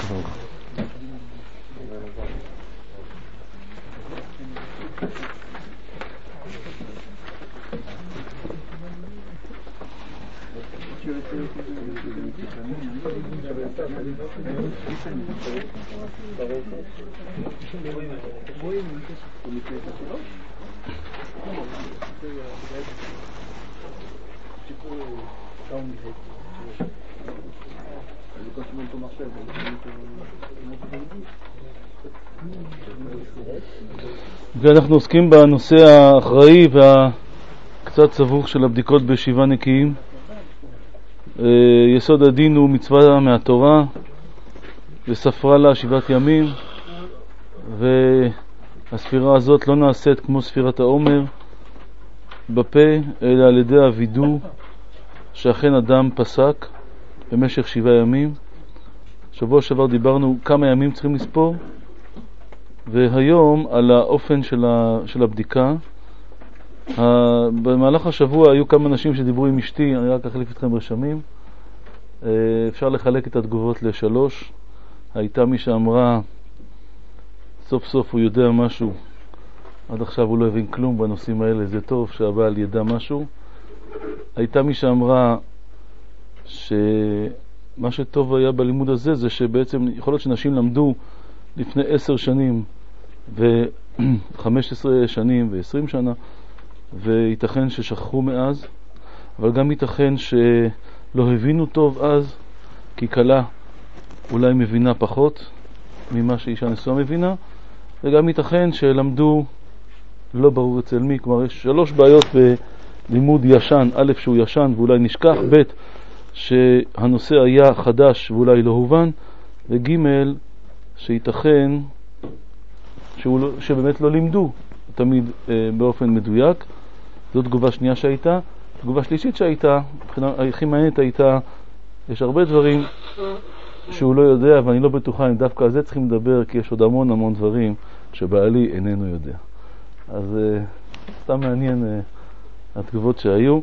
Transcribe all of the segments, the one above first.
ואנחנו עוסקים בנושא האחראי והקצת סבוך של הבדיקות בישיבה נקיים. יסוד הדין הוא מצווה מהתורה וספרה לה 7 ימים, והספירה הזאת לא נעשית כמו ספירת העומר בפה, אלא על ידי הווידוא שאכן אדם פסק במשך 7 ימים. שבוע שעבר דיברנו כמה ימים צריכים לספור, והיום על האופן של הבדיקה. במהלך השבוע היו כמה אנשים שדיברו עם אשתי, אני רק אחליף אתכם רשמים. אפשר לחלק את התגובות ל3. הייתה מי שאמרה סוף סוף הוא יודע משהו, עד עכשיו הוא לא הבין כלום בנושאים האלה, זה טוב שהבעל ידע משהו. הייתה מי שאמרה שמה שטוב היה בלימוד הזה זה שבעצם יכול להיות שנשים למדו לפני 10 שנים ו15 שנים ו20 שנה, וייתכן ששכחו מאז, אבל גם ייתכן שלא הבינו טוב אז, כי כלה אולי מבינה פחות ממה שאישה נשואה מבינה, וגם ייתכן שלמדו לא ברור אצל מי. כלומר יש 3 בעיות בלימוד ישן: א', שהוא ישן ואולי נשכח, ב', שהנושא היה חדש ואולי לא הובן, וג', שייתכן שבאמת לא לימדו תמיד באופן מדויק. זאת תגובה שנייה שהייתה. תגובה שלישית שהייתה, הכי מעניינת הייתה, יש הרבה דברים שהוא לא יודע, ואני לא בטוחה אם דווקא על זה צריכים לדבר, כי יש עוד המון דברים שבעלי איננו יודע. אז סתם מעניין התגובות שהיו.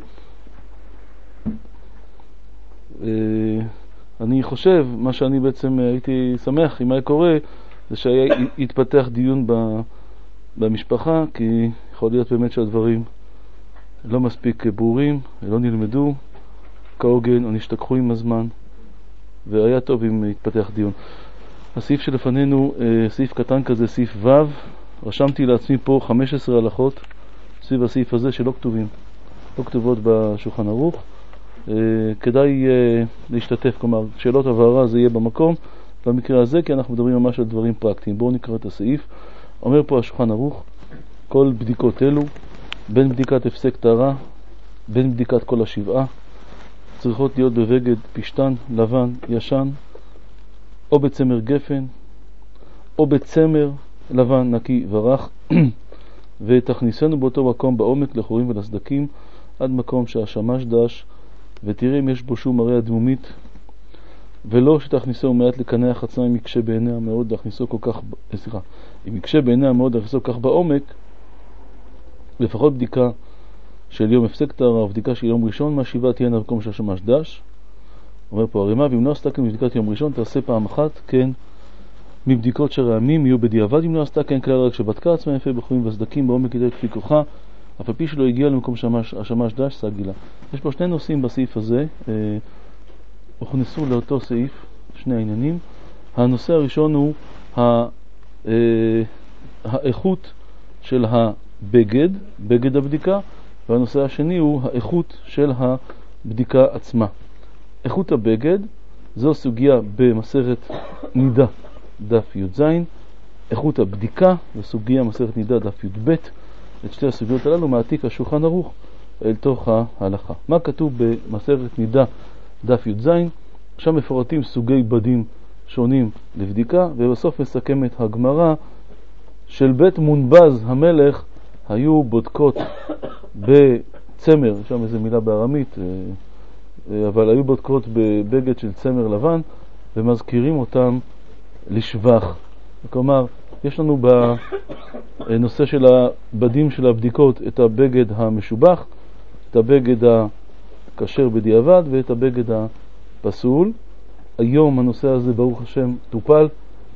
אני חושב, מה שאני בעצם הייתי שמח אם היה קורה, זה שיתפתח דיון במשפחה, כי יכול להיות באמת שהדברים לא מספיק ברורים, לא נלמדו כהוגן או נשתכחו עם הזמן, והיה טוב אם יתפתח דיון. הסעיף שלפנינו, סעיף קטן כזה, סעיף ו', רשמתי לעצמי פה 15 הלכות סביב הסעיף הזה שלא כתובים, לא כתובות בשולחן ערוך. כדאי להשתתף, כלומר שאלות הבהרה זה יהיה במקום במקרה הזה, כי אנחנו מדברים ממש על דברים פרקטיים. בואו נקרא את הסעיף. אומר פה השולחן ערוך: כל בדיקות אלו, בין בדיקת הפסק טהרה, בין בדיקת כל 7, צריכות להיות בבגד פשטן לבן ישן, או בצמר גפן, או בצמר לבן נקי ורח, ותכניסנו באותו מקום בעומק לחורים ולסדקים, עד מקום שהשמש דש, ותראה אם יש בו שום מראה הדמומית, ולא שתכניסו מעט לקנה החצה אם יקשה בעיניה מאוד להכניסו כל כך, אם יקשה בעיניה מאוד להכניסו כך בעומק. לפחות בדיקה של יום הפסק טהרה או בדיקה של יום ראשון מה7 תהיינה במקום שהשמש דש. אומר פה הרימה: ואם לא עשתה כן בבדיקת יום ראשון תעשה פעם אחת כן מבדיקות שרעמים יהיו בדיעבד. אם לא עשתה כן כלל רק שבדקה עצמה יפה בחורים וסדקים בעומק ידי כפי כוחה, אף על פי שלא הגיע למקום שהשמש דש סגילה. יש פה 2 נושאים בסעיף הזה, הוכנסו לאותו סעיף 2 העניינים. הנושא הראשון הוא האיכות של הבגד, בגד הבדיקה, והנושא השני הוא האיכות של הבדיקה עצמה. איכות הבגד זו סוגיה במסכת נידה דף י"ז, איכות הבדיקה זו סוגיה במסכת נידה דף י"ב. את 2 הסוגיות הללו מעתיק השולחן ערוך אל תוך ההלכה. מה כתוב במסכת נידה דף י"ז? שם מפורטים סוגי בדים שונים לבדיקה, ובסוף מסכמת הגמרא של בית מונבז המלך היו בודקות בצמר, שם איזו מילה בארמית, אבל היו בודקות בבגד של צמר לבן ומזכירים אותם לשבח. כלומר, יש לנו בנושא של הבדים של הבדיקות את הבגד המשובח, את הבגד הכשר בדיעבד ואת הבגד הפסול. היום הנושא הזה ברוך השם טופל,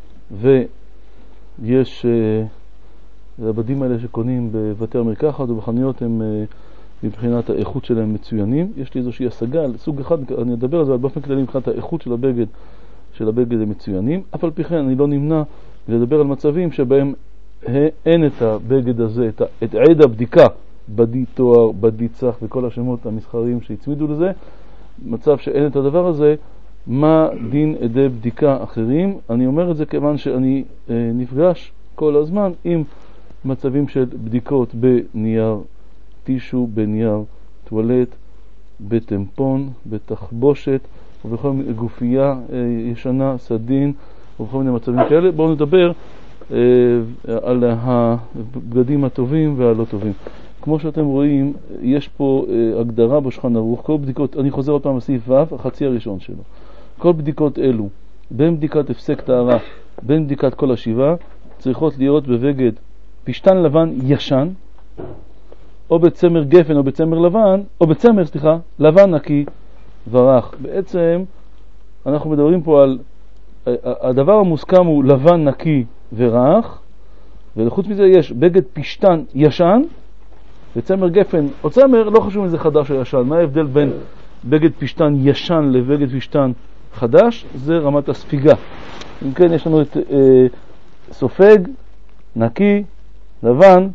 ויש הבדים האלה שקונים בבתי המרקחת ובחנויות הם מבחינת האיכות שלהם מצוינים. יש לי איזושהי השגה על סוג אחד, אני אדבר על זה, אבל באופן כללי מבחינת האיכות של הבגד הם מצוינים. אף על פי כן אני לא נמנע לדבר על מצבים שבהם אין את הבגד הזה, את עד הבדיקה, בדי תואר, בדי צח וכל השמות המסחריים שהצמידו לזה, מצב שאין את הדבר הזה, מה דין עדי בדיקה אחרים? אני אומר את זה כיוון שאני נפגש כל הזמן עם מצבים של בדיקות בנייר טישו, בנייר טואלט, בטמפון, בתחבושת ובכל מיני גופייה ישנה, סדין ובכל מיני מצבים כאלה. בואו נדבר על הבגדים הטובים והלא טובים. כמו שאתם רואים, יש פה הגדרה בשולחן ערוך, כל בדיקות, אני חוזר עוד פעם לסעיף ו', החצי הראשון שלו. כל בדיקות אלו, בין בדיקת הפסק טהרה, בין בדיקת כל השבעה, צריכות להיות בבגד פשטן לבן ישן, או בצמר גפן או בצמר לבן, או בצמר, לבן נקי ורח. בעצם אנחנו מדברים פה על, הדבר המוסכם הוא לבן נקי ורח, ולחוץ מזה יש בגד פשטן ישן, וצמר גפן או צמר, לא חשוב אם זה חדש או ישן. מה ההבדל בין בגד פשטן ישן לבגד פשטן חדש? זה רמת הספיגה. אם כן, יש לנו את סופג, נקי, לבן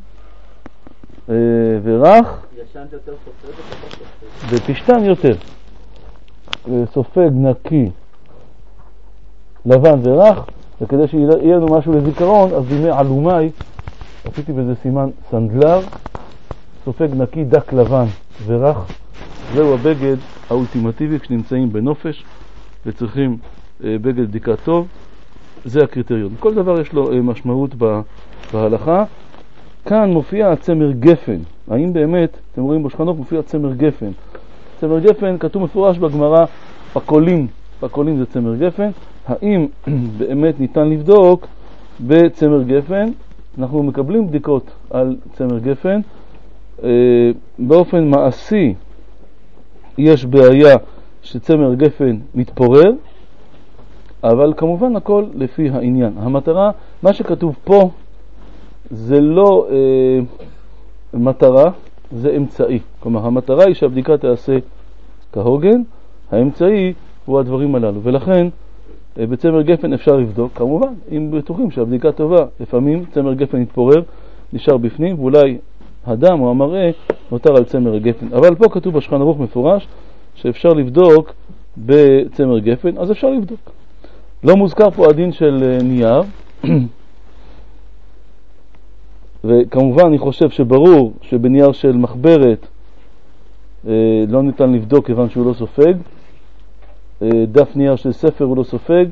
ורח. ישן יותר סופג או סופג? בפשטן יותר. סופג, נקי, לבן ורח, וכדי שיהיה לנו משהו לזיכרון, אז בימי עלומי, עשיתי בזה סימן סנדלר, סופג נקי, דק לבן ורח. זהו הבגד האולטימטיבי כשנמצאים בנופש וצריכים בגד בדיקה טוב. זה הקריטריון. כל דבר יש לו משמעות בהלכה. כאן מופיע הצמר גפן. האם באמת, אתם רואים בשולחן מופיע צמר גפן. צמר גפן כתוב מפורש בגמרא, פקולים. פקולים זה צמר גפן. האם באמת ניתן לבדוק בצמר גפן? אנחנו מקבלים בדיקות על צמר גפן. באופן מעשי יש בעיה שצמר גפן מתפורר, אבל כמובן הכל לפי העניין. המטרה, מה שכתוב פה זה לא מטרה, זה אמצעי. כלומר, המטרה היא שהבדיקה תעשה כהוגן, האמצעי הוא הדברים הללו. ולכן בצמר גפן אפשר לבדוק, כמובן, אם בטוחים שהבדיקה טובה. לפעמים צמר גפן יתפורר, נשאר בפנים, ואולי הדם או המראה נותר על צמר גפן. אבל פה כתוב בשולחן ערוך מפורש שאפשר לבדוק בצמר גפן, אז אפשר לבדוק. לא מוזכר פה הדין של נייר, וכמובן אני חושב שברור שבנייר של מחברת לא ניתן לבדוק כיוון שהוא לא סופג. דף נייר של ספר הוא לא סופג.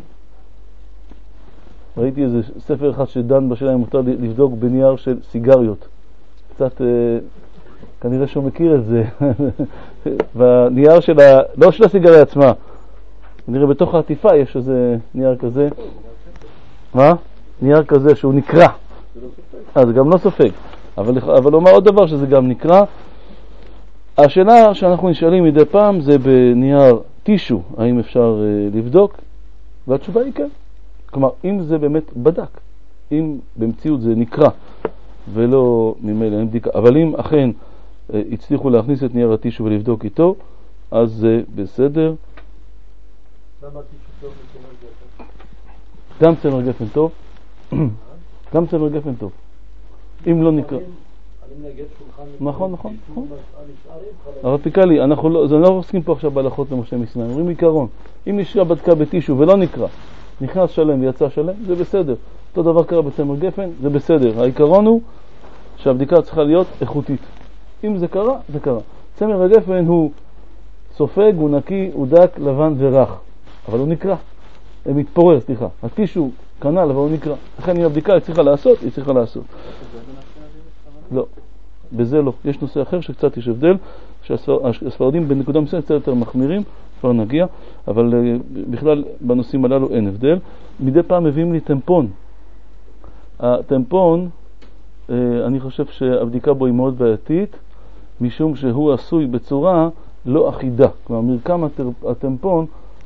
ראיתי איזה ספר אחד שדן בשאלה אם מותר לבדוק בנייר של סיגריות. קצת כנראה שהוא מכיר את זה. בנייר של לא של הסיגריה עצמה, נראה בתוך העטיפה יש איזה נייר כזה. מה? נייר כזה שהוא נקרא. זה גם לא סופג. אבל אומר עוד דבר שזה גם נקרא. השאלה שאנחנו נשאלים מדי פעם זה בנייר טישו, האם אפשר לבדוק? והתשובה היא כן. כלומר, אם זה באמת בדק, אם במציאות זה נקרא ולא ממילא אין בדיקה, אבל אם אכן הצליחו להכניס את נייר הטישו ולבדוק איתו, אז זה בסדר. למה טישו טוב וצמר גפן? גם צמר גפן טוב. גם צמר גפן טוב. אם לא נקרא. נכון. הרב פיקלי, זה לא עוסקים פה עכשיו בהלכות למשה מסיני. אומרים עיקרון, אם אישה בדקה בטישו ולא נקרא, נכנס שלם ויצא שלם, זה בסדר. אותו דבר קרה בצמר גפן, זה בסדר. העיקרון הוא שהבדיקה צריכה להיות איכותית. אם זה קרה, זה קרה. צמר הגפן הוא סופג, הוא נקי, הוא דק, לבן ורח. אבל הוא נקרא. מתפורר, סליחה. הטישו כנ"ל, אבל הוא נקרא. לכן אם הבדיקה היא צריכה לעשות, היא צריכה לעשות. לא, בזה לא. יש נושא אחר שקצת יש הבדל, שהספרדים בנקודה מסוימת קצת יותר מחמירים, כבר נגיע, אבל בכלל בנושאים הללו אין הבדל. מדי פעם מביאים לי טמפון. הטמפון, אני חושב שהבדיקה בו היא מאוד בעייתית, משום שהוא עשוי בצורה לא אחידה. כלומר, מרקם הטמפון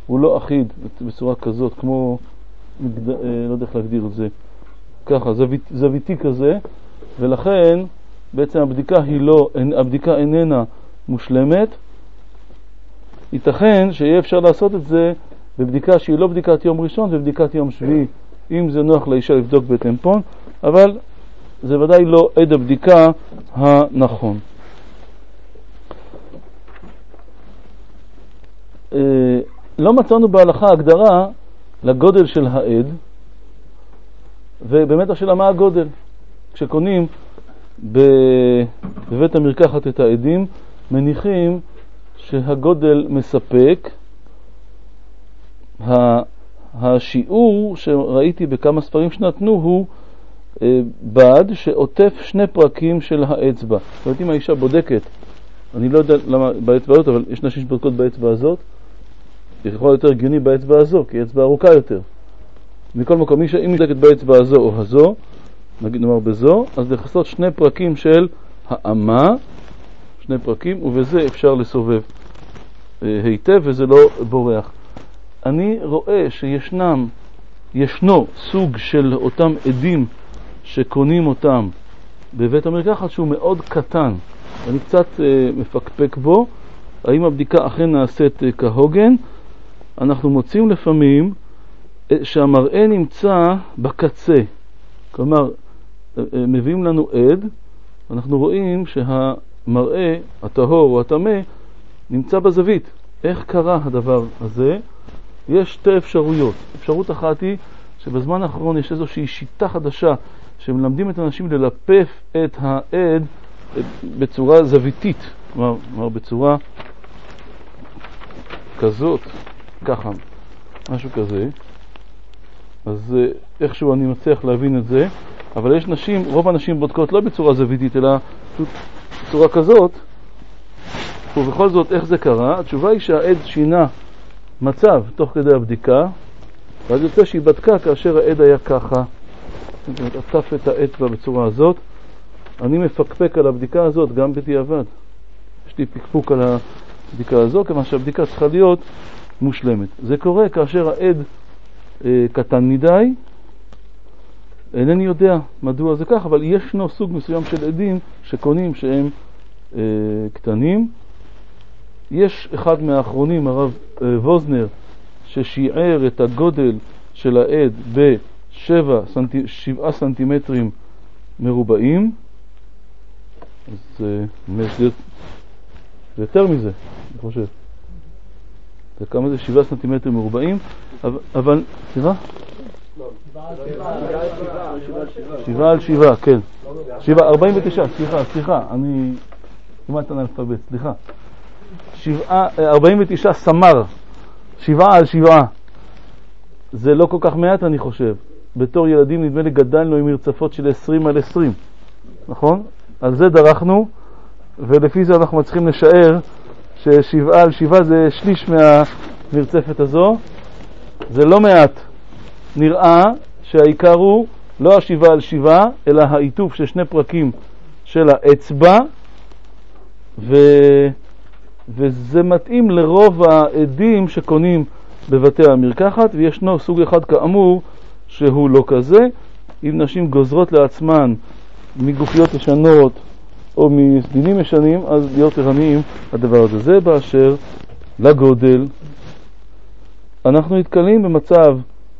הוא לא אחיד בצורה כזאת, כמו, לא יודע איך להגדיר את זה, ככה, זוויתי כזה, ולכן בעצם הבדיקה איננה מושלמת. ייתכן שיהיה אפשר לעשות את זה בבדיקה שהיא לא בדיקת יום ראשון ובדיקת יום שביעי, אם זה נוח לאישה לבדוק בטמפון, אבל זה ודאי לא עד הבדיקה הנכון. לא מצאנו בהלכה הגדרה לגודל של העד, ובאמת השאלה מה הגודל. כשקונים בבית המרקחת את העדים, מניחים שהגודל מספק. השיעור שראיתי בכמה ספרים שנתנו הוא בד שעוטף 2 פרקים של האצבע. זאת אומרת, אם האישה בודקת, אני לא יודע למה באצבע הזאת, אבל יש נשים שבודקות באצבע הזאת, יכול יותר הגיוני באצבע הזו, כי היא אצבע ארוכה יותר. מכל מקום, אם בודקת באצבע הזו או הזו, נאמר בזו, אז לחסות 2 פרקים של האמה, 2 פרקים, ובזה אפשר לסובב היטב וזה לא בורח. אני רואה ישנו סוג של אותם עדים שקונים אותם בבית המרקחת שהוא מאוד קטן. אני קצת מפקפק בו, האם הבדיקה אכן נעשית כהוגן. אנחנו מוצאים לפעמים שהמראה נמצא בקצה, כלומר מביאים לנו עד, אנחנו רואים שהמראה הטהור או הטמא נמצא בזווית. איך קרה הדבר הזה? יש 2 אפשרויות. אפשרות אחת היא שבזמן האחרון יש איזושהי שיטה חדשה שמלמדים את האנשים ללפף את העד בצורה זוויתית, כלומר בצורה כזאת, ככה, משהו כזה. אז איכשהו אני מצליח להבין את זה, אבל יש נשים, רוב הנשים בודקות לא בצורה זוויתית אלא בצורה כזאת, ובכל זאת איך זה קרה? התשובה היא שהעד שינה מצב תוך כדי הבדיקה, ואז יוצא שהיא בדקה כאשר העד היה ככה, עטף את האצבע בצורה הזאת. אני מפקפק על הבדיקה הזאת גם בדיעבד, יש לי פקפוק על הבדיקה הזאת, כמה שהבדיקה צריכה להיות מושלמת. זה קורה כאשר העד קטן מדי, אינני יודע מדוע זה כך, אבל ישנו סוג מסוים של עדים שקונים שהם קטנים. יש אחד מהאחרונים, הרב ווזנר, ששיער את הגודל של העד ב7 סנטימטרים מרובעים, אז זה יותר מזה, אני חושב. זה כמה זה? 7 סנטימטרים מרובעים, אבל, סליחה? 7 על 7, כן. 49, סליחה, אני כמעט אנאלפבית, סליחה. 49 סמר, 7 על 7. זה לא כל כך מעט, אני חושב. בתור ילדים נדמה לי גדלנו עם מרצפות של 20 על 20, נכון? על זה דרכנו, ולפי זה אנחנו מצליחים לשער ש7 על 7 זה שליש מהמרצפת הזו. זה לא מעט. נראה שהעיקר הוא לא 7 על 7, אלא העיטוף של 2 פרקים של האצבע, וזה מתאים לרוב העדים שקונים בבתי המרקחת, וישנו סוג אחד כאמור שהוא לא כזה. אם נשים גוזרות לעצמן מגופיות ישנות או מסדינים ישנים, אז להיות ערניים הדבר הזה. זה באשר לגודל. אנחנו נתקלים במצב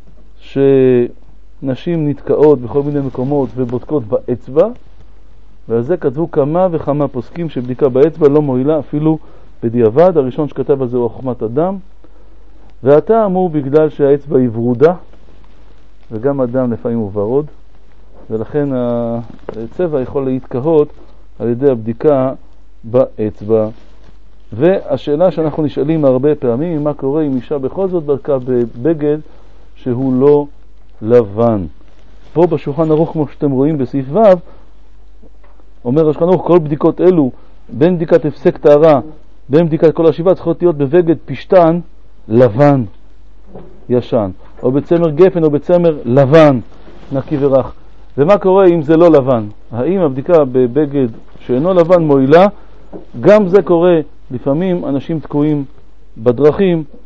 שנשים נתקעות בכל מיני מקומות ובודקות באצבע, ועל זה כתבו כמה וכמה פוסקים שבדיקה באצבע לא מועילה אפילו בדיעבד. הראשון שכתב על זה הוא חוכמת אדם, ואתה אמור בגלל שהאצבע היא ורודה, וגם אדם לפעמים הוא ורוד, ולכן הצבע יכול להתקהות על ידי הבדיקה באצבע. והשאלה שאנחנו נשאלים הרבה פעמים, מה קורה אם אישה בכל זאת בדקה בבגד שהוא לא לבן. פה בשולחן ערוך, כמו שאתם רואים בסעיף ו', אומר השולחן ערוך, כל בדיקות אלו, בין בדיקת הפסק טהרה, בין בדיקת כל השבעה, צריכות להיות בבגד פשטן לבן ישן, או בצמר גפן או בצמר לבן נקי ורח. ומה קורה אם זה לא לבן? האם הבדיקה בבגד שאינו לבן מועילה? גם זה קורה. לפעמים אנשים תקועים בדרכים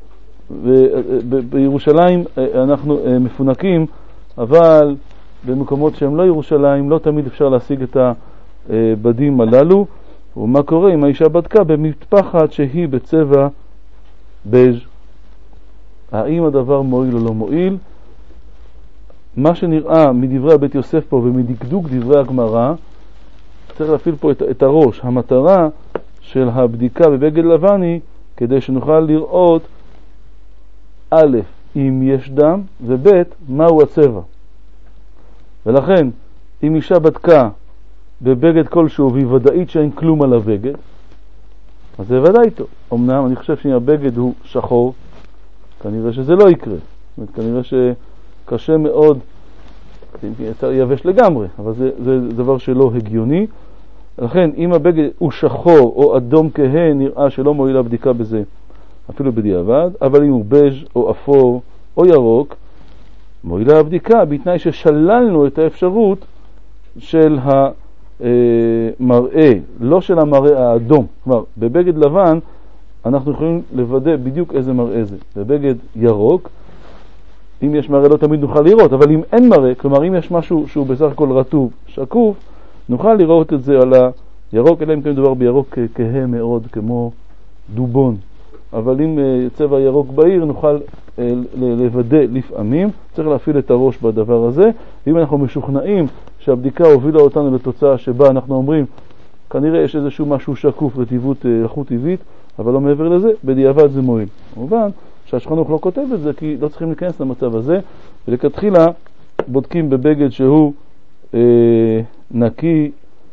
בירושלים אנחנו מפונקים, אבל במקומות שהם לא ירושלים לא תמיד אפשר להשיג את הבדים הללו. ומה קורה אם האישה בדקה במטפחת שהיא בצבע בז'? האם הדבר מועיל או לא מועיל? מה שנראה מדברי בית יוסף פה ומדקדוק דברי הגמרא, צריך להפעיל פה את הראש. המטרה של הבדיקה בבגד לבן היא כדי שנוכל לראות א', אם יש דם, וב', מהו הצבע. ולכן, אם אישה בדקה בבגד כלשהו והיא ודאית שאין כלום על הבגד, אז זה ודאי טוב. אמנם אני חושב שאם הבגד הוא שחור, כנראה שזה לא יקרה. זאת אומרת, כנראה שקשה מאוד, יצא יבש לגמרי, אבל זה דבר שלא הגיוני. לכן, אם הבגד הוא שחור או אדום כהה, נראה שלא מועילה בדיקה בזה, אפילו בדיעבד. אבל אם הוא בז' או אפור או ירוק, מועילה הבדיקה בתנאי ששללנו את האפשרות של המראה, לא של המראה האדום. כלומר, בבגד לבן אנחנו יכולים לוודא בדיוק איזה מראה זה. בבגד ירוק, אם יש מראה לא תמיד נוכל לראות, אבל אם אין מראה, כלומר אם יש משהו שהוא בסך הכל רטוב, שקוף, נוכל לראות את זה על הירוק, אלא אם כן מדובר בירוק כהה מאוד, כמו דובון. אבל אם צבע ירוק בהיר נוכל לוודא לפעמים. צריך להפעיל את הראש בדבר הזה. ואם אנחנו משוכנעים שהבדיקה הובילה אותנו לתוצאה שבה אנחנו אומרים כנראה יש איזשהו משהו שקוף לחות טבעית, אבל לא מעבר לזה, בדיעבד זה מועיל. כמובן שהשולחן ערוך לא כותב את זה כי לא צריכים להיכנס למצב הזה, ולכתחילה בודקים בבגד שהוא נקי,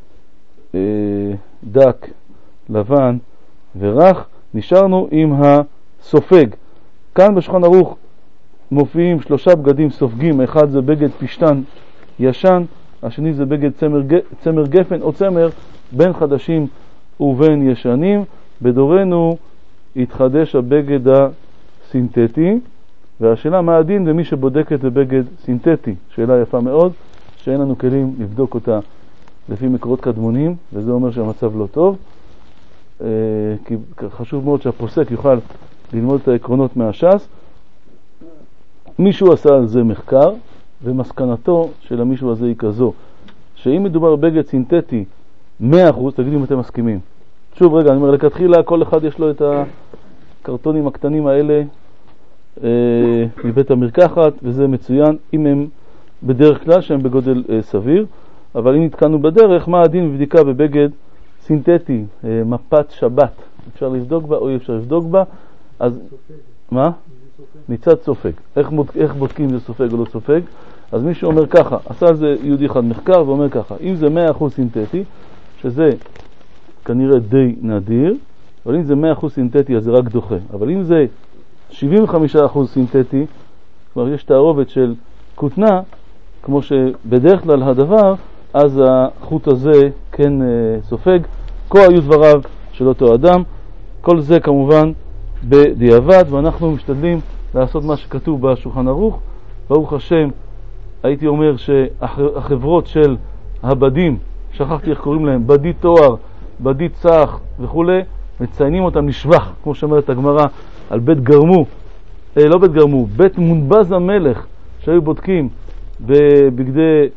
דק, לבן ורך. נשארנו עם הסופג. כאן בשולחן ערוך מופיעים 3 בגדים סופגים. אחד זה בגד פשטן ישן, השני זה בגד צמר גפן או צמר בין חדשים ובין ישנים. בדורנו התחדש הבגד הסינתטי, והשאלה מה הדין במי שבודקת בבגד סינתטי? שאלה יפה מאוד שאין לנו כלים לבדוק אותה לפי מקורות קדמונים, וזה אומר שהמצב לא טוב. כי חשוב מאוד שהפוסק יוכל ללמוד את העקרונות מהש"ס. מישהו עשה על זה מחקר, ומסקנתו של המישהו הזה היא כזו, שאם מדובר בבגד סינתטי 100%, תגידו אם אתם מסכימים. שוב רגע, אני אומר, לכתחילה כל אחד יש לו את הקרטונים הקטנים האלה מבית המרקחת, וזה מצוין אם הם בדרך כלל שהם בגודל סביר. אבל אם נתקענו בדרך, מה הדין בבדיקה בבגד סינתטי, מפת שבת, אפשר לבדוק בה או אי אפשר לבדוק בה? אז מה? מצד סופג. איך בודקים זה סופג או לא סופג? אז מישהו אומר ככה, עשה על זה יהודי אחד מחקר ואומר ככה, אם זה 100% סינתטי, שזה כנראה די נדיר, אבל אם זה 100% סינתטי אז זה רק דוחה. אבל אם זה 75% סינתטי, כלומר יש תערובת של כותנה, כמו שבדרך כלל הדבר, אז החוט הזה כן סופג. כה היו דבריו של אותו אדם. כל זה כמובן בדיעבד, ואנחנו משתדלים לעשות מה שכתוב בשולחן ערוך. ברוך השם, הייתי אומר שהחברות של הבדים, שכחתי איך קוראים להם, בדית תואר, בדית צח וכו', מציינים אותם לשבח, כמו שאומרת הגמרא על בית גרמו, לא בית גרמו, בית מונבז המלך, שהיו בודקים בבגדי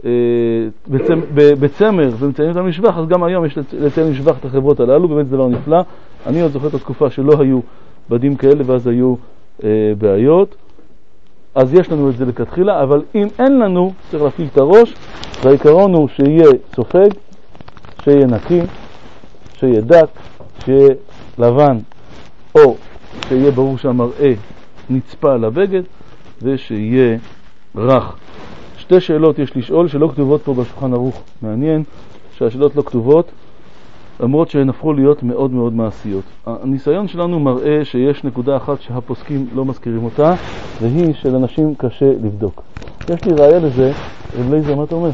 בצמר ומציינים אותם לשבח. אז גם היום יש לציין לשבח את החברות הללו, באמת זה דבר נפלא. אני עוד זוכר את התקופה שלא היו בדים כאלה ואז היו בעיות. אז יש לנו את זה לכתחילה, אבל אם אין לנו צריך להפעיל את הראש, והעיקרון הוא שיהיה סופג, שיהיה נקי, שיהיה דק, שיהיה לבן, או שיהיה ברור שהמראה נצפה על הבגד, ושיהיה רך. 2 שאלות יש לשאול שלא כתובות פה בשולחן ערוך. מעניין שהשאלות לא כתובות, למרות שהן הפכו להיות מאוד מאוד מעשיות. הניסיון שלנו מראה שיש נקודה אחת שהפוסקים לא מזכירים אותה, והיא שלאנשים קשה לבדוק. יש לי ראיה לזה. רב לייזר, מה אתה אומר?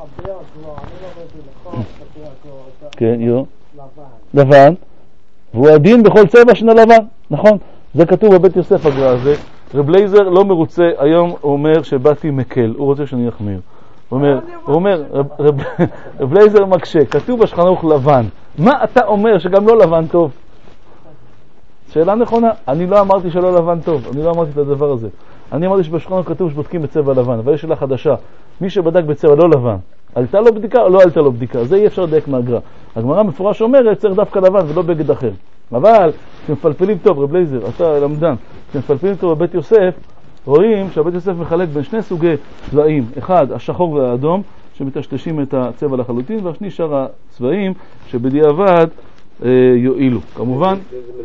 כן, לבן. והוא הדין בכל צבע שנה לבן. נכון, זה כתוב בבית יוסף הגר"א הזה. רב לייזר לא מרוצה, היום הוא אומר שבאתי מקל, הוא רוצה שאני אחמיר. הוא אומר, רב לייזר מקשה, כתוב בשולחן ערוך לבן. מה אתה אומר שגם לא לבן טוב? שאלה נכונה. אני לא אמרתי שלא לבן טוב, אני לא אמרתי את הדבר הזה. אני אמרתי שבשולחן כתוב שבודקים בצבע לבן, אבל יש שאלה חדשה. מי שבדק בצבע לא לבן, עלתה לו בדיקה או לא עלתה לו בדיקה? זה אי אפשר לדייק מהגר"א. הגמרא מפורש אומרת צריך דווקא לבן ולא בגד אחר. אבל כשמפלפלים טוב, רב לייזר, אתה למדן, כשמפלפלים טוב בבית יוסף, רואים שהבית יוסף מחלק בין שני סוגי צבעים. אחד, השחור והאדום, שמטשטשים את הצבע לחלוטין, והשני שאר הצבעים שבדיעבד יועילו. כמובן,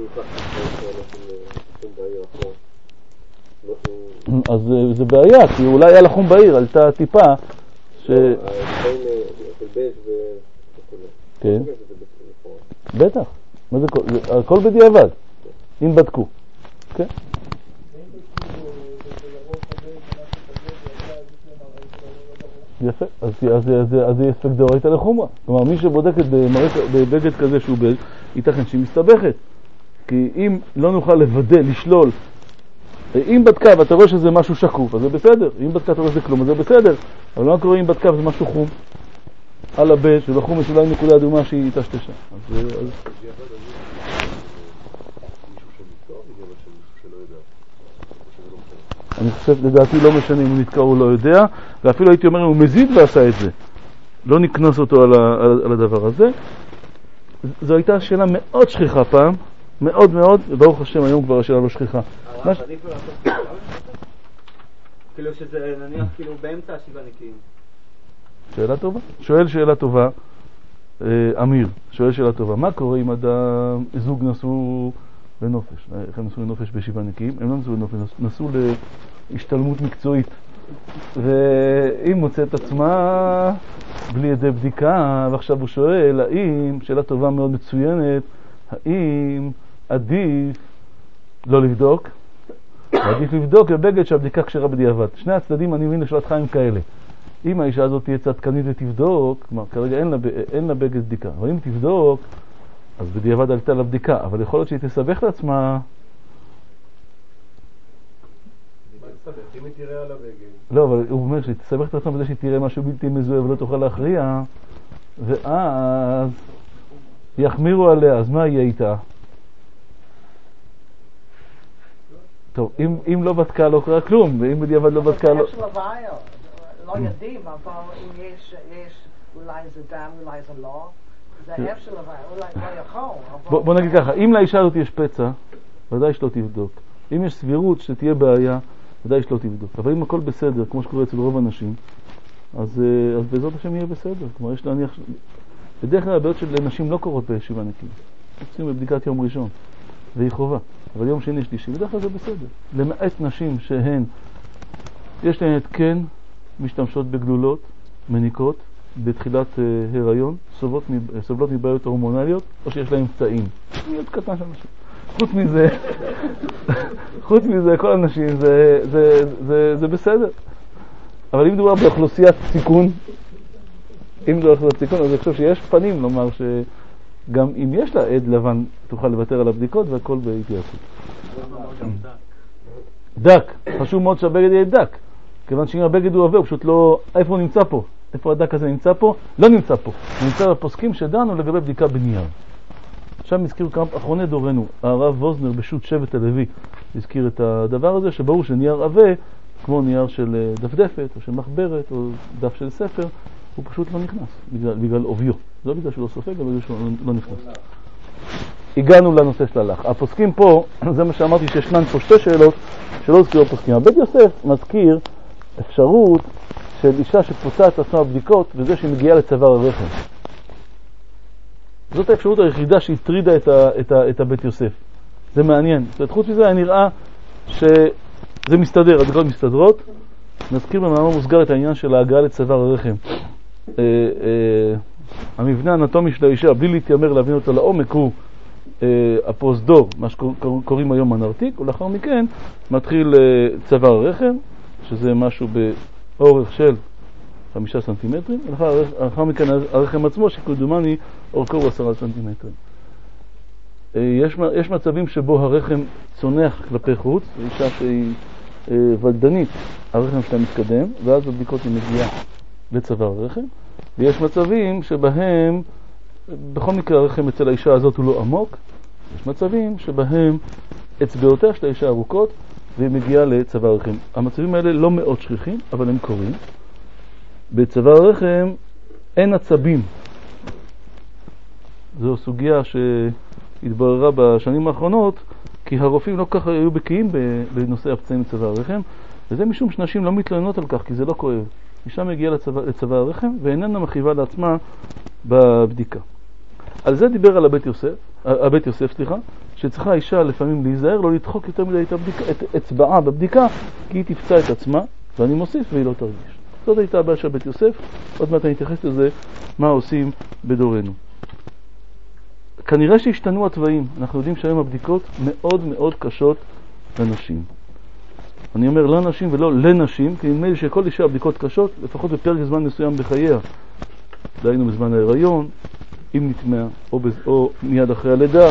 אז זה בעיה, כי אולי היה לחום בעיר, עלתה טיפה כן, בטח, מה זה הכל בדיעבד, אם בדקו. כן. יפה, אז זה ספק דאורייתא לחומרא. כלומר, מי שבודקת בבגד כזה שהוא בגד, ייתכן שהיא מסתבכת. כי אם לא נוכל לוודא, לשלול, אם בדקה ואתה רואה שזה משהו שקוף, אז זה בסדר. אם בדקה אתה רואה שזה כלום, אז זה בסדר. אבל לא קורה אם בדקה וזה משהו חום. על הבד, שבחום יש אולי נקודה אדומה שהיא תשתשה. אני חושב, לדעתי לא משנה אם הוא נתקע או לא יודע, ואפילו הייתי אומר אם הוא מזיד ועשה את זה. לא נקנוס אותו על הדבר הזה. זו הייתה שאלה מאוד שכיחה פעם, מאוד מאוד, וברוך השם היום כבר השאלה לא שכיחה. כאילו שזה נניח כאילו באמצע השבעה נקיים. שאלה טובה. שואל שאלה טובה, אמיר, שואל שאלה טובה. מה קורה אם זוג נסעו לנופש? איך הם נסעו לנופש בשבעה נקיים? הם לא נסעו לנופש, נסעו להשתלמות מקצועית. ואם מוצאת עצמה בלי ידי בדיקה, ועכשיו הוא שואל, האם, שאלה טובה מאוד מצוינת, האם עדיף לא לבדוק? עדיף לבדוק בבגד שהבדיקה כשרה בדיעבד. שני הצדדים אני מבין לשאלתך הם כאלה. אם האישה הזאת תהיה צדקנית ותבדוק, כלומר, כרגע אין לה בגד בדיקה, אבל אם תבדוק, אז בדיעבד עלתה לה בדיקה, אבל יכול להיות שהיא תסבך לעצמה. אם היא תראה על הבגד. לא, אבל הוא אומר שהיא תסבך לעצמה בזה שהיא תראה משהו בלתי מזוהה ולא תוכל להכריע, ואז יחמירו עליה, אז מה יהיה איתה? טוב, אם לא בדקה לא קרה כלום, ואם בדיעבד לא בדקה לא... לא יודעים, אבל אם יש אולי זה דם, אולי זה לא, זה אף של הבעיה, אולי לא יכול. בוא נגיד ככה, אם לאישה הזאת יש פצע, ודאי שלא תבדוק. אם יש סבירות שתהיה בעיה, ודאי שלא תבדוק. אבל אם הכל בסדר, כמו שקורה אצל רוב האנשים, אז בעזרת השם יהיה בסדר. כלומר, יש להניח... בדרך כלל הבעיות של נשים לא קורות בשבעה נקיים. עושים בבדיקת יום ראשון, והיא חובה. אבל יום שני שלישי, בדרך כלל זה בסדר. למעט נשים שהן, יש להן התקן, משתמשות בגלולות, מניקות, בתחילת הריון, סובלות מבעיות הורמונליות, או שיש להן פצעים. מיעוט קטן של אנשים. חוץ מזה, כל האנשים, זה בסדר. אבל אם מדובר באוכלוסיית סיכון, אז אני חושב שיש פנים לומר שגם אם יש לה עד לבן, תוכל לוותר על הבדיקות והכל בהתייעצות. דק, חשוב מאוד שהבגד יהיה דק. כיוון שאם הבגד הוא עובר, פשוט לא... איפה הוא נמצא פה? איפה הדק הזה נמצא פה? לא נמצא פה. הוא נמצא בפוסקים שדנו לגבי בדיקה בנייר. עכשיו הזכירו כמה אחרוני דורנו, הרב ווזנר בשו"ת שבט הלוי, הזכיר את הדבר הזה, שברור שנייר עבה, כמו נייר של דפדפת, או של מחברת, או דף של ספר, הוא פשוט לא נכנס, בגלל עוביו. זה לא בגלל שהוא לא סופג, אבל בגלל שהוא לא נכנס. הגענו לנושא של הלך. הפוסקים פה, זה מה שאמרתי שישנן פה שתי שאלות שלא הזכירו הפוסקים. הבית יוסף מזכיר אפשרות של אישה שפוצעה את עצמה בבדיקות וזה שהיא מגיעה לצוואר הרחם. זאת האפשרות היחידה שהטרידה את הבית יוסף. זה מעניין. חוץ מזה היה נראה שזה מסתדר, הדקות מסתדרות. נזכיר במאמר מוסגר את העניין של ההגעה לצוואר הרחם. המבנה האנטומי של האישה, בלי להתיימר להבין אותו לעומק, הוא הפרוזדור, מה שקוראים היום הנרתיק, ולאחר מכן מתחיל צוואר הרחם, שזה משהו באורך של 5 סנטימטרים, ולאחר מכן הרחם עצמו שכדומני אורכו הוא 10 סנטימטרים. יש מצבים שבו הרחם צונח כלפי חוץ, אישה שהיא ולדנית, הרחם שלה מתקדם, ואז בבדיקות היא מגיעה לצוואר הרחם, ויש מצבים שבהם בכל מקרה הרחם אצל האישה הזאת הוא לא עמוק, יש מצבים שבהם אצבעותיה של האישה ארוכות והיא מגיעה לצוואר הרחם. המצבים האלה לא מאוד שכיחים, אבל הם קורים. בצוואר הרחם אין עצבים. זו סוגיה שהתבררה בשנים האחרונות, כי הרופאים לא ככה היו בקיאים בנושא הפצעים בצוואר הרחם, וזה משום שנשים לא מתלוננות על כך, כי זה לא כואב. אישה מגיעה לצוואר הרחם ואיננה מכאיבה לעצמה בבדיקה. על זה דיבר על הבית יוסף, שצריכה האישה לפעמים להיזהר, לא לדחוק יותר מדי את אצבעה בבדיקה, כי היא תפצע את עצמה, ואני מוסיף והיא לא תרגיש. זאת הייתה הבעיה של בית יוסף, עוד מעט אני אתייחס לזה, מה עושים בדורנו. כנראה שהשתנו התוואים, אנחנו יודעים שהיום הבדיקות מאוד מאוד קשות לנשים. אני אומר לא נשים ולא לנשים, כי נדמה לי שכל אישה הבדיקות קשות, לפחות בפרק זמן מסוים בחייה. דהיינו בזמן ההיריון, אם נטמע, או מיד אחרי הלידה.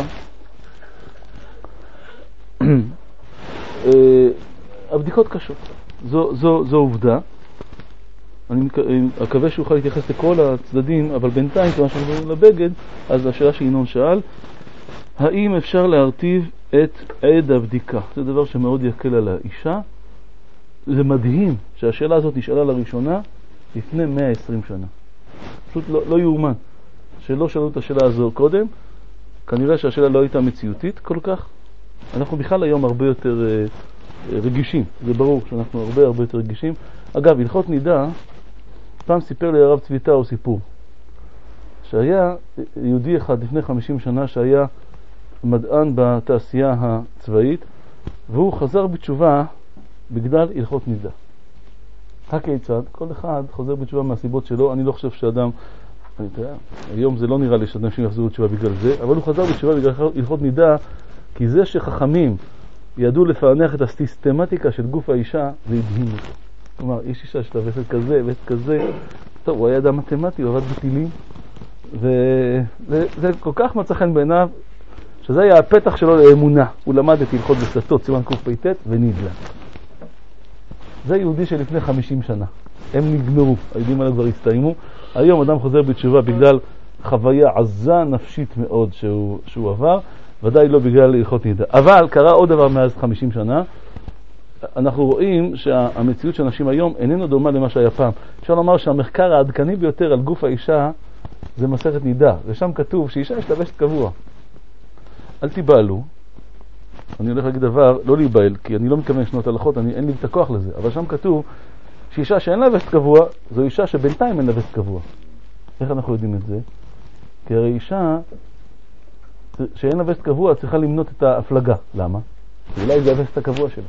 הבדיקות קשות. זו עובדה. אני מקווה שהוא יוכל להתייחס לכל הצדדים, אבל בינתיים, כמה שאנחנו מדברים לבגד, אז השאלה שינון שאל, האם אפשר להרטיב את עד הבדיקה? זה דבר שמאוד יקל על האישה. זה מדהים שהשאלה הזאת נשאלה לראשונה לפני 120 שנה. פשוט לא יאומן שלא שאלו את השאלה הזו קודם. כנראה שהשאלה לא הייתה מציאותית כל כך. אנחנו בכלל היום הרבה יותר רגישים. זה ברור שאנחנו הרבה יותר רגישים. אגב, הלכות נידה, פעם סיפר לי הרב צביטאו סיפור. שהיה יהודי אחד לפני 50 שנה שהיה מדען בתעשייה הצבאית, והוא חזר בתשובה בגלל הלכות נידה. הכיצד? כל אחד חוזר בתשובה מהסיבות שלו. אני לא חושב שאדם, היום זה לא נראה לי שאדם שיחזרו בתשובה בגלל זה, אבל הוא חזר בתשובה בגלל הלכות נידה, כי זה שחכמים ידעו לפענח את הסיסטמטיקה של גוף האישה, זה הדהים אותו. כלומר, יש אישה שלה וסת כזה, וסת כזה. טוב, הוא היה אדם מתמטי, הוא עבד בטילים, וזה כל כך מצא חן בעיניו, שזה היה הפתח שלו לאמונה. הוא למד את הלכות בסתות, סימן קפ"ט, ונדלה. זה יהודי שלפני 50 שנה. הם נגמרו, היהודים האלה כבר הסתיימו. היום אדם חוזר בתשובה בגלל חוויה עזה נפשית מאוד שהוא עבר, ודאי לא בגלל הלכות נידה. אבל קרה עוד דבר מאז 50 שנה. אנחנו רואים שהמציאות של אנשים היום איננו דומה למה שהיה פעם. אפשר לומר שהמחקר העדכני ביותר על גוף האישה זה מסכת נידה, ושם כתוב שאישה יש לה וסת קבוע. אל תיבהלו. אני הולך להגיד דבר, לא להיבהל, כי אני לא מתכוון לשנות הלכות, אין לי את הכוח לזה, אבל שם כתוב שאישה שאין לה וסת קבוע, זו אישה שבינתיים אין לה וסת קבוע. איך אנחנו יודעים את זה? כי הרי אישה שאין לה וסת קבוע צריכה למנות את ההפלגה. למה? אולי זה הווסת הקבוע שלה.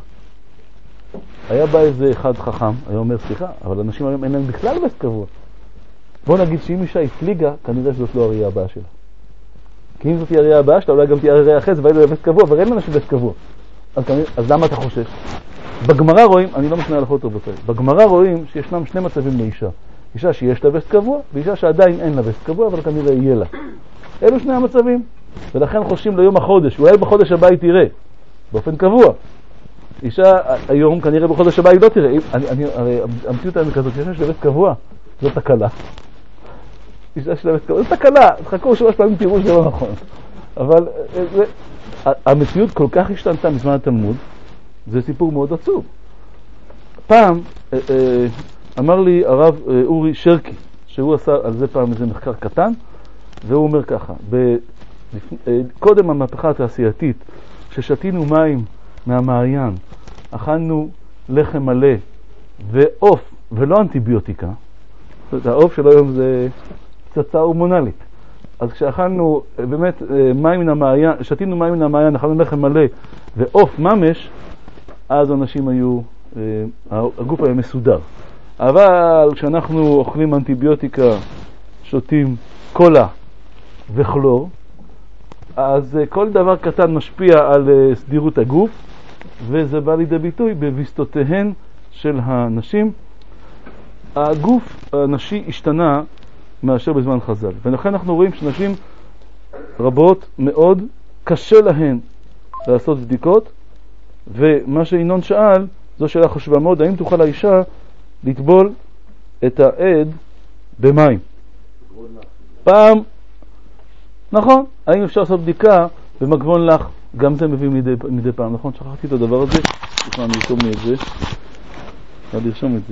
היה בא איזה אחד חכם, היה אומר, סליחה, אבל אנשים היום אין להם בכלל וסת קבוע. בוא נגיד שאם אישה הפליגה, כנראה שזאת לא הראייה הבאה שלה. כי אם זאת היא הראייה הבאה שלה, אולי גם תהיה הראייה אחרת, ואין לה וסת קבוע, אבל אין לאנשים וסת קבוע. אז למה אתה חושש? בגמרא רואים, אני לא משנה הלכות רבותיי, בגמרא רואים שישנם שני מצבים לאישה. אישה שיש לה וסת קבוע, ואישה שעדיין אין לה וסת קבוע, אבל כנראה יהיה לה. אלו שני המצבים. ולכן חושבים ליום החודש, אולי בחודש הבא היא תראה, באופן קבוע. אישה היום כנראה בחודש הבא היא לא תראה. הרי המציאות היום כזאת, אישה של וסת קבוע, זאת תקלה. אישה של וסת קבוע, זאת תקלה. תחכו שלוש פעמים תראו שזה לא נכון. אבל המציאות כל כך השתנתה מזמן התלמוד, זה סיפור מאוד עצוב. פעם אמר לי הרב אורי שרקי, שהוא עשה על זה פעם איזה מחקר קטן, והוא אומר ככה, קודם המהפכה התעשייתית, ששתינו מים מהמעיין, אכלנו לחם מלא ועוף ולא אנטיביוטיקה, העוף של היום זה פצצה הורמונלית. אז כשאכלנו באמת מים מן המעיין, שתינו מים מן המעיין, אכלנו לחם מלא ועוף ממש, אז אנשים היו, הגוף היה מסודר. אבל כשאנחנו אוכלים אנטיביוטיקה, שותים קולה וכלור, אז כל דבר קטן משפיע על סדירות הגוף, וזה בא לידי ביטוי בווסתותיהן של הנשים. הגוף הנשי השתנה מאשר בזמן חז"ל, ולכן אנחנו רואים שנשים רבות מאוד קשה להן לעשות בדיקות, ומה שינון שאל, זו שאלה חשובה מאוד, האם תוכל האישה לטבול את העד במים? פעם, נכון, האם אפשר לעשות בדיקה במגבון לך, גם זה מביא מדי פעם, נכון? שכחתי את הדבר הזה, אני ארשום לי את זה. אני ארשום את זה.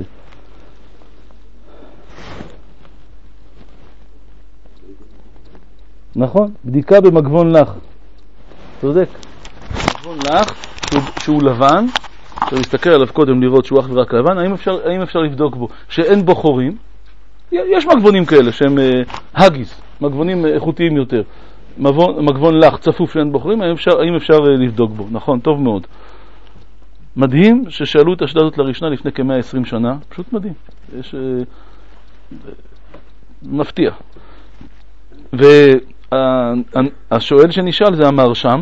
נכון, בדיקה במגבון לך. צודק. מגבון לך, שהוא לבן, אפשר להסתכל עליו קודם לראות שהוא אך ורק לבן, האם אפשר לבדוק בו שאין בו חורים? יש מגבונים כאלה שהם הגיס, מגבונים איכותיים יותר. מגבון לך צפוף שאין בו חורים, האם אפשר לבדוק בו? נכון, טוב מאוד. מדהים ששאלו את השאלה הזאת לראשונה לפני כ-120 שנה, פשוט מדהים. יש מפתיע. והשואל שנשאל זה המהרש"ם,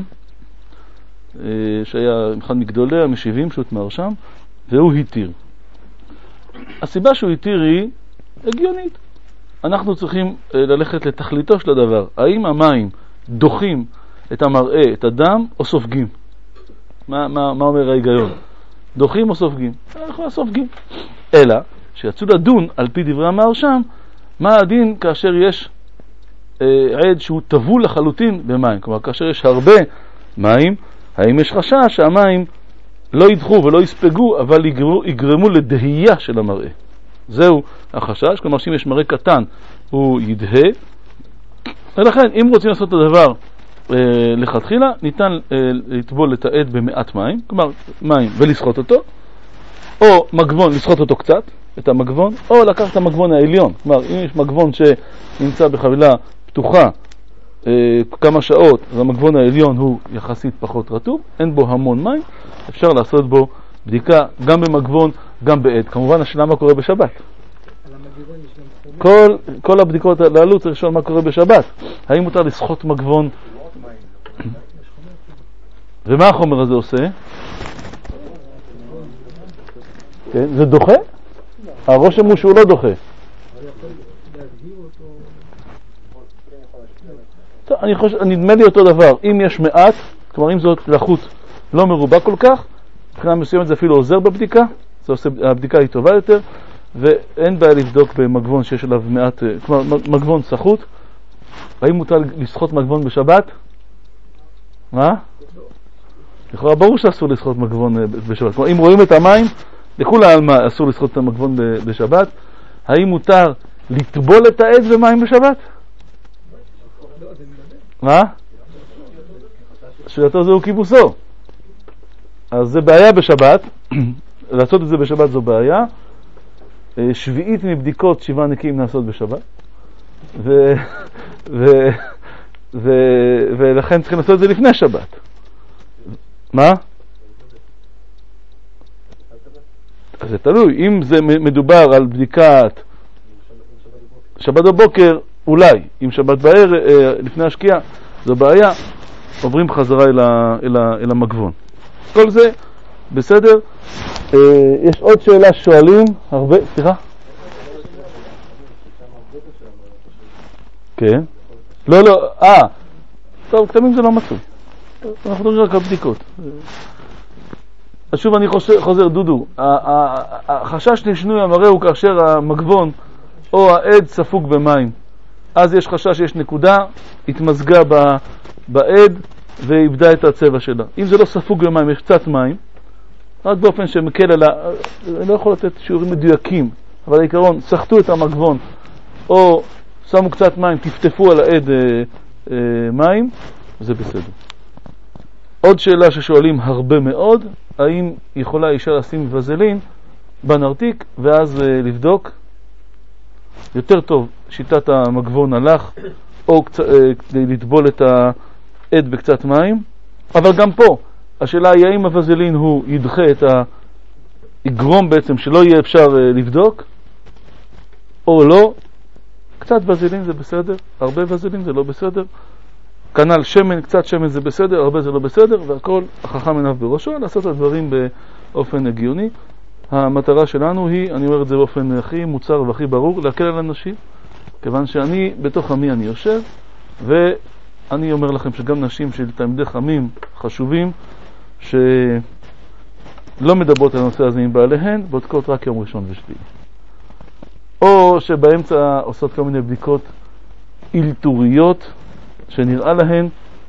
שהיה אחד מגדולי המשיבים, פשוט מהרש"ם, והוא התיר. הסיבה שהוא התיר היא הגיונית. אנחנו צריכים ללכת לתכליתו של הדבר. האם המים דוחים את המראה, את הדם, או סופגים? מה אומר ההיגיון? דוחים או סופגים? אנחנו סופגים. אלא שיצאו לדון על פי דברי המהרש"ם, מה הדין כאשר יש עד שהוא טבול לחלוטין במים? כלומר, כאשר יש הרבה מים, האם יש חשש שהמים לא ידחו ולא יספגו, אבל יגרמו לדהייה של המראה? זהו החשש. כלומר, שאם יש מראה קטן, הוא ידהה. ולכן, אם רוצים לעשות את הדבר לכתחילה, ניתן לטבול את העד במעט מים, כלומר מים, ולסחוט אותו, או מגבון, לסחוט אותו קצת, את המגבון, או לקחת את המגבון העליון. כלומר, אם יש מגבון שנמצא בחבילה פתוחה כמה שעות, אז המגבון העליון הוא יחסית פחות רטוב, אין בו המון מים, אפשר לעשות בו בדיקה גם במגבון, גם בעד. כמובן, השאלה מה קורה בשבת. כל הבדיקות הללו צריך לשאול מה קורה בשבת. האם מותר לסחוט מגבון? ומה החומר הזה עושה? כן, זה דוחה? הרושם הוא שהוא לא דוחה. נדמה לי אותו דבר. אם יש מעט, כלומר אם זאת לחות לא מרובה כל כך, מבחינה מסוימת זה אפילו עוזר בבדיקה, הבדיקה היא טובה יותר, ואין בעיה לבדוק במגבון שיש עליו מעט, כלומר מגבון סחוט. האם מותר לסחוט מגבון בשבת? מה? לכאורה ברור שאסור לסחוט מגבון בשבת. כלומר, אם רואים את המים, לכולה עלמא אסור לסחוט את המגבון בשבת. האם מותר לטבול את העד במים בשבת? מה? שאלתו זהו כיבוסו. אז זה בעיה בשבת. לעשות את זה בשבת זו בעיה. שביעית מבדיקות 7 נקיים נעשות בשבת. ולכן צריכים לעשות את זה לפני שבת. מה? אז זה תלוי. אם זה מדובר על בדיקת שבת בבוקר, אולי. אם שבת בערב, לפני השקיעה, זו בעיה. עוברים חזרה אל המגבון. כל זה בסדר. יש עוד שאלה שואלים הרבה, סליחה? כן. לא, טוב, כתמים זה לא מצוי. אנחנו מדברים רק על בדיקות. אז שוב אני חוזר, דודו, החשש לשינוי המראה הוא כאשר המגבון או העד ספוג במים. אז יש חשש שיש נקודה, התמזגה בעד ואיבדה את הצבע שלה. אם זה לא ספוג במים, יש קצת מים, רק באופן שמקל על אני לא יכול לתת שיעורים מדויקים, אבל העיקרון, סחטו את המגבון או שמו קצת מים, טפטפו על העד מים, זה בסדר. עוד שאלה ששואלים הרבה מאוד, האם יכולה אישה לשים וזלין בנרתיק ואז לבדוק? יותר טוב שיטת המגבון הלך, או כדי לטבול את העד בקצת מים, אבל גם פה השאלה היא האם הווזלין הוא ידחה יגרום בעצם שלא יהיה אפשר לבדוק או לא. קצת וזלין זה בסדר, הרבה וזלין זה לא בסדר, כנ"ל שמן, קצת שמן זה בסדר, הרבה זה לא בסדר, והכל החכם עיניו בראשו, לעשות את הדברים באופן הגיוני. המטרה שלנו היא, אני אומר את זה באופן הכי מוצר והכי ברור, להקל על אנשים, כיוון שאני בתוך עמי אני יושב, ואני אומר לכם שגם נשים של תלמידי חכמים חשובים שלא מדברות על הנושא הזה עם בעליהן, בודקות רק יום ראשון ושביעי, או שבאמצע עושות כל מיני בדיקות אילתוריות שנראה להן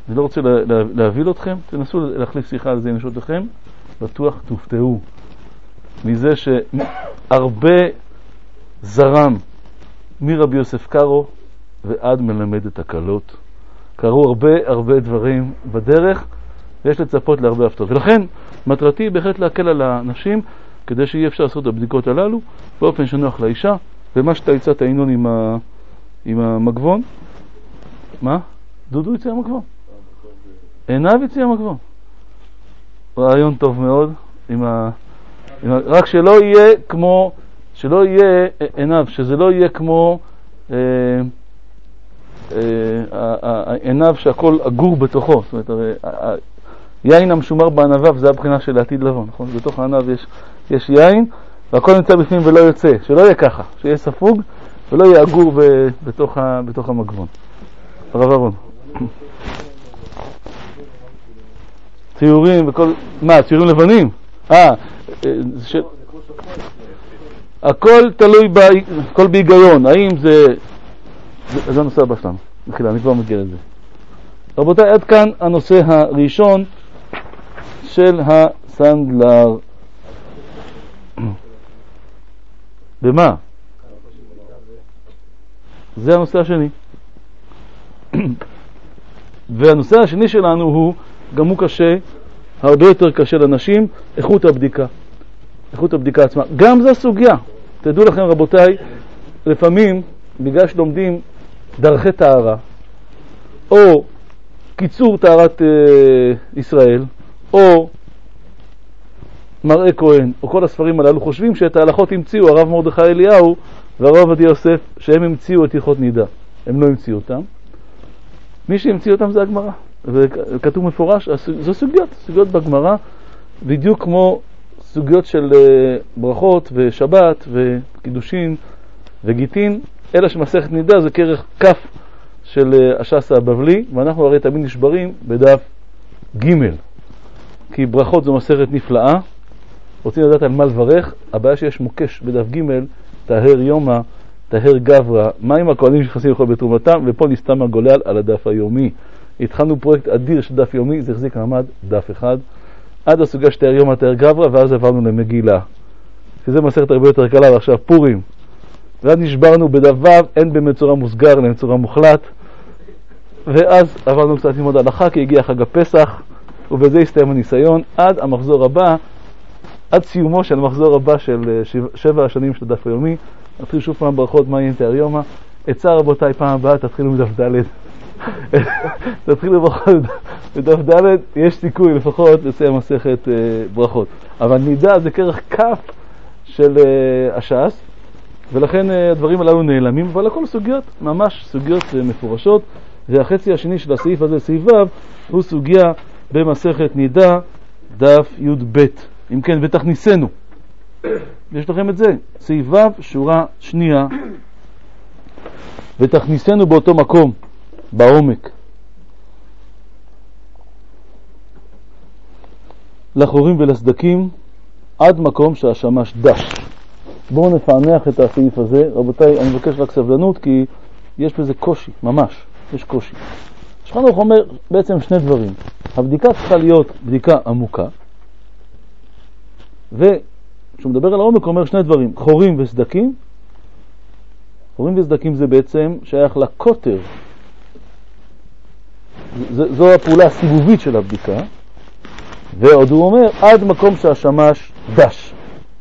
אני לא רוצה להביל אתכם, תנסו להחליף שיחה על זה עם נשותיכם, בטוח תופתעו מזה שהרבה זרם מרבי יוסף קארו ועד מלמד את הקלות. קראו הרבה דברים בדרך, ויש לצפות להרבה הפתעות. ולכן מטרתי בהחלט להקל על האנשים, כדי שיהיה אפשר לעשות את הבדיקות הללו, באופן שנוח לאישה, ומה שאתה יצאת העינון עם המגבון. מה? דודו יצא המגבון. עיניו יצא המגבון. רעיון טוב מאוד, רק שלא יהיה כמו, שלא יהיה עיניו, שזה לא יהיה כמו עיניו שהכל אגור בתוכו. זאת אומרת, הרי יין המשומר בענביו זה הבחינה של העתיד לבוא, נכון? בתוך הענב יש יין והכל נמצא בפנים ולא יוצא, שלא יהיה ככה, שיהיה ספוג ולא יהיה אגור בתוך המגבון. הרב אהרון. ציורים וכל, מה, ציורים לבנים? הכל תלוי, הכל בהיגיון, האם זה הנושא הבא שלנו. מחילה, אני כבר מגיע לזה. רבותיי, עד כאן הנושא הראשון של הסנדלר. במה? זה הנושא השני. והנושא השני שלנו הוא, גם הוא קשה, הרבה יותר קשה לאנשים, איכות הבדיקה. איכות הבדיקה עצמה. גם זו סוגיה. תדעו לכם רבותיי, לפעמים, בגלל שלומדים דרכי טהרה, או קיצור טהרת ישראל, או מראה כהן, או כל הספרים הללו, חושבים שאת ההלכות המציאו הרב מרדכי אליהו והרב עובדיה יוסף, שהם המציאו את הלכות נידה. הם לא המציאו אותם. מי שהמציא אותם זה הגמרא. וכתוב מפורש, זו סוגיות בגמרא, בדיוק כמו סוגיות של ברכות ושבת וקידושין וגיטין, אלא שמסכת נידה זה כרך כף של הש"ס הבבלי, ואנחנו הרי תמיד נשברים בדף ג', כי ברכות זו מסכת נפלאה, רוצים לדעת על מה לברך, הבעיה שיש מוקש בדף ג', טהר יומא, טהר גברא, מה עם הכהנים שנכנסים לכל בתרומתם, ופה נסתם הגולל על הדף היומי. התחלנו פרויקט אדיר של דף יומי, זה החזיק מעמד דף אחד, עד הסוגיה שטהר יומא, טהר גברא, ואז עברנו למגילה, שזה מסכת הרבה יותר קלה, ועכשיו פורים. ואז נשברנו בדף ו', אין במצורע מוסגר למצורע מוחלט, ואז עברנו קצת ללמוד הלכה, כי הגיע חג הפסח, ובזה הסתיים הניסיון, עד המחזור הבא, עד סיומו של המחזור הבא של 7 השנים של הדף היומי. נתחיל שוב פעם ברכות, מה יהיה טהר יומא. עצה רבותיי, פעם הבאה תתחילו מדף ד'. תתחילו ברכות בדף ד', יש סיכוי לפחות לסיים מסכת ברכות. אבל נידה זה כרך כף של הש"ס, ולכן הדברים הללו נעלמים, אבל הכל סוגיות, ממש סוגיות מפורשות. והחצי השני של הסעיף הזה, סעיף ו', הוא סוגיה במסכת נידה, דף י"ב. אם כן, ותכניסנו. יש לכם את זה, סעיף ו', שורה שנייה, ותכניסנו באותו מקום, בעומק. לחורים ולסדקים, עד מקום שהשמש דש. בואו נפענח את הסעיף הזה. רבותיי, אני מבקש רק סבלנות, כי יש בזה קושי, ממש, יש קושי. שולחן ערוך אומר בעצם שני דברים. הבדיקה צריכה להיות בדיקה עמוקה, וכשהוא מדבר על העומק הוא אומר שני דברים, חורים וסדקים. חורים וסדקים זה בעצם שייך לקוטר, זו הפעולה הסיבובית של הבדיקה, ועוד הוא אומר עד מקום שהשמש דש.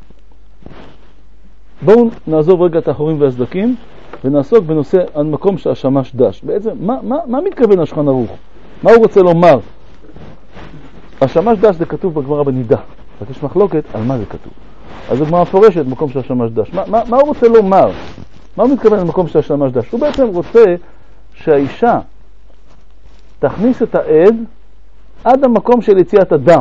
בואו נעזוב רגע את החורים והסדקים ונעסוק בנושא עד מקום שהשמש דש. בעצם מה מתכוון השולחן ערוך? מה הוא רוצה לומר? השמש דש זה כתוב בגמרא בנידה, רק יש מחלוקת על מה זה כתוב. אז הגמרא מפורשת מקום שהשמש דש. מה הוא רוצה לומר? מה הוא מתכוון למקום שהשמש דש? הוא בעצם רוצה שהאישה תכניס את העד עד המקום של יציאת הדם.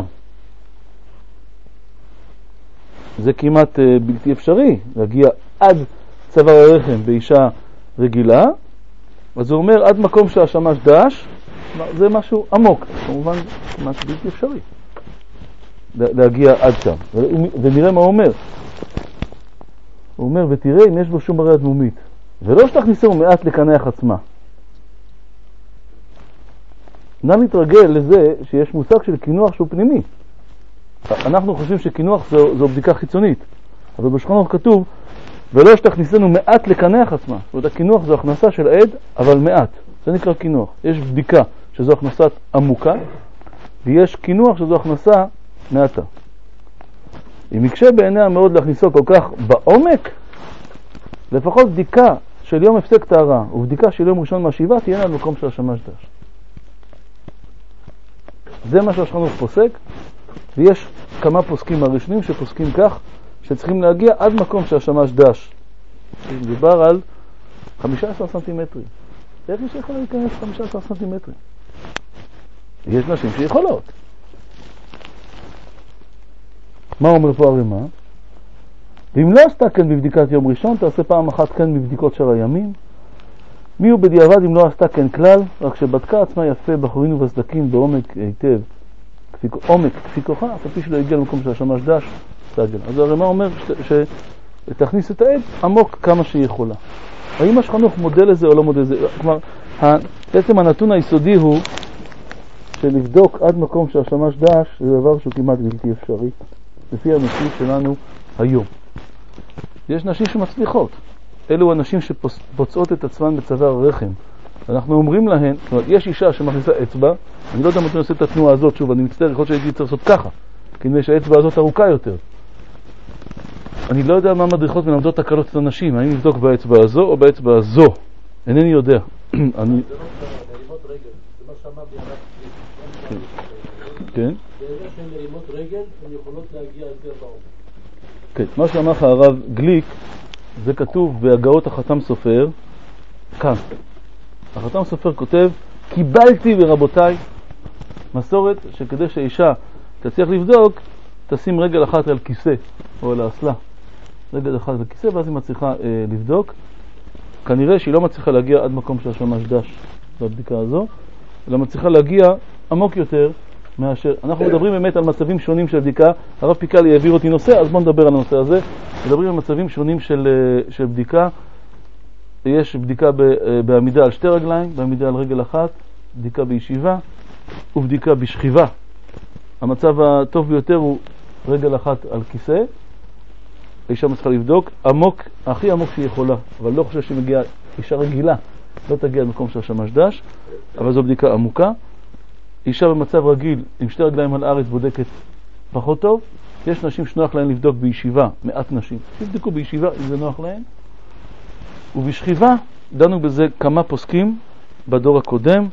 זה כמעט בלתי אפשרי להגיע עד צוואר הרחם באישה רגילה. אז הוא אומר עד מקום שהשמש דש, זה משהו עמוק, כמובן כמעט בלתי אפשרי להגיע עד שם. ונראה מה הוא אומר. הוא אומר ותראה אם יש בו שום הרי אדמומית, ולא שתכניסו מעט לקנח עצמה. נא להתרגל לזה שיש מושג של כינוח שהוא פנימי. אנחנו חושבים שכינוח זו בדיקה חיצונית, אבל בשולחן ערוך כתוב ולא שתכניסנו מעט לקנח עצמה. זאת אומרת, הכינוח זו הכנסה של העד, אבל מעט. זה נקרא כינוח. יש בדיקה שזו הכנסת עמוקה, ויש כינוח שזו הכנסה מעטה. אם יקשה בעיניה מאוד להכניסו כל כך בעומק, לפחות בדיקה של יום הפסק טהרה ובדיקה של יום ראשון מהשבעה תהיינה במקום של השמש דש. זה מה שהשולחן ערוך פוסק, ויש כמה פוסקים הראשונים שפוסקים כך שצריכים להגיע עד מקום של השמש דש. מדובר על 15 סנטימטרים. איך יש יכולה להיכנס 15 סנטימטרים? יש נשים שיכולות. מה אומר פה הרמ"א? ואם לא עשתה כן בבדיקת יום ראשון, תעשה פעם אחת כן בבדיקות של הימים. מי הוא בדיעבד אם לא עשתה כן כלל, רק שבדקה עצמה יפה בחורים ובסדקים בעומק היטב, עומק כפי כוחה, אף על פי שלא הגיע למקום של השמש דש, תעגל. אז הרמ"א אומר שתכניס את העד עמוק כמה שהיא יכולה. האם השולחן ערוך מודל לזה או לא מודל לזה? כלומר, בעצם הנתון היסודי הוא שלבדוק עד מקום של השמש דש זה דבר שהוא כמעט בלתי אפשרי, לפי המציאות שלנו היום. יש נשים שמצליחות. אלו אנשים שפוצעות את עצמן בצוואר הרחם. אנחנו אומרים להן, זאת אומרת, יש אישה שמכניסה אצבע, אני לא יודע אם אני עושה את התנועה הזאת, שוב, אני מצטער, יכול להיות שהייתי צריך לעשות ככה, כנראה שהאצבע הזאת ארוכה יותר. אני לא יודע מה מדריכות מלמדות הקלות את הנשים, האם לבדוק באצבע הזו או באצבע הזו. אינני יודע. זה לא מרימות רגל, זה מה שאמר לי הרב. כן? ברגע שהן מרימות רגל, הן יכולות להגיע יותר בעומק. כן, מה שאמר לך הרב גליק, זה כתוב בהגאות החתם סופר, כאן. החתם סופר כותב, קיבלתי ברבותיי, מסורת שכדי שהאישה תצליח לבדוק, תשים רגל אחת על כיסא או על האסלה. רגל אחת על כיסא, ואז היא מצליחה לבדוק. כנראה שהיא לא מצליחה להגיע עד מקום של השמש דש בבדיקה הזו, אלא מצליחה להגיע עמוק יותר מאשר. אנחנו מדברים באמת על מצבים שונים של בדיקה. הרב פיקלי העביר אותי נושא, אז בואו נדבר על הנושא הזה. מדברים על מצבים שונים של בדיקה. יש בדיקה בעמידה על שתי רגליים, בעמידה על רגל אחת, בדיקה בישיבה ובדיקה בשכיבה. המצב הטוב ביותר הוא רגל אחת על כיסא. האישה מצליחה לבדוק עמוק, הכי עמוק שהיא יכולה, אבל לא חושב שהיא מגיעה, אישה רגילה לא תגיע למקום של השמש דש, אבל זו בדיקה עמוקה. אישה במצב רגיל עם שתי רגליים על הארץ בודקת פחות טוב. יש נשים שנוח להן לבדוק בישיבה, מעט נשים תבדקו בישיבה אם זה נוח להן. ובשכיבה דנו בזה כמה פוסקים בדור הקודם,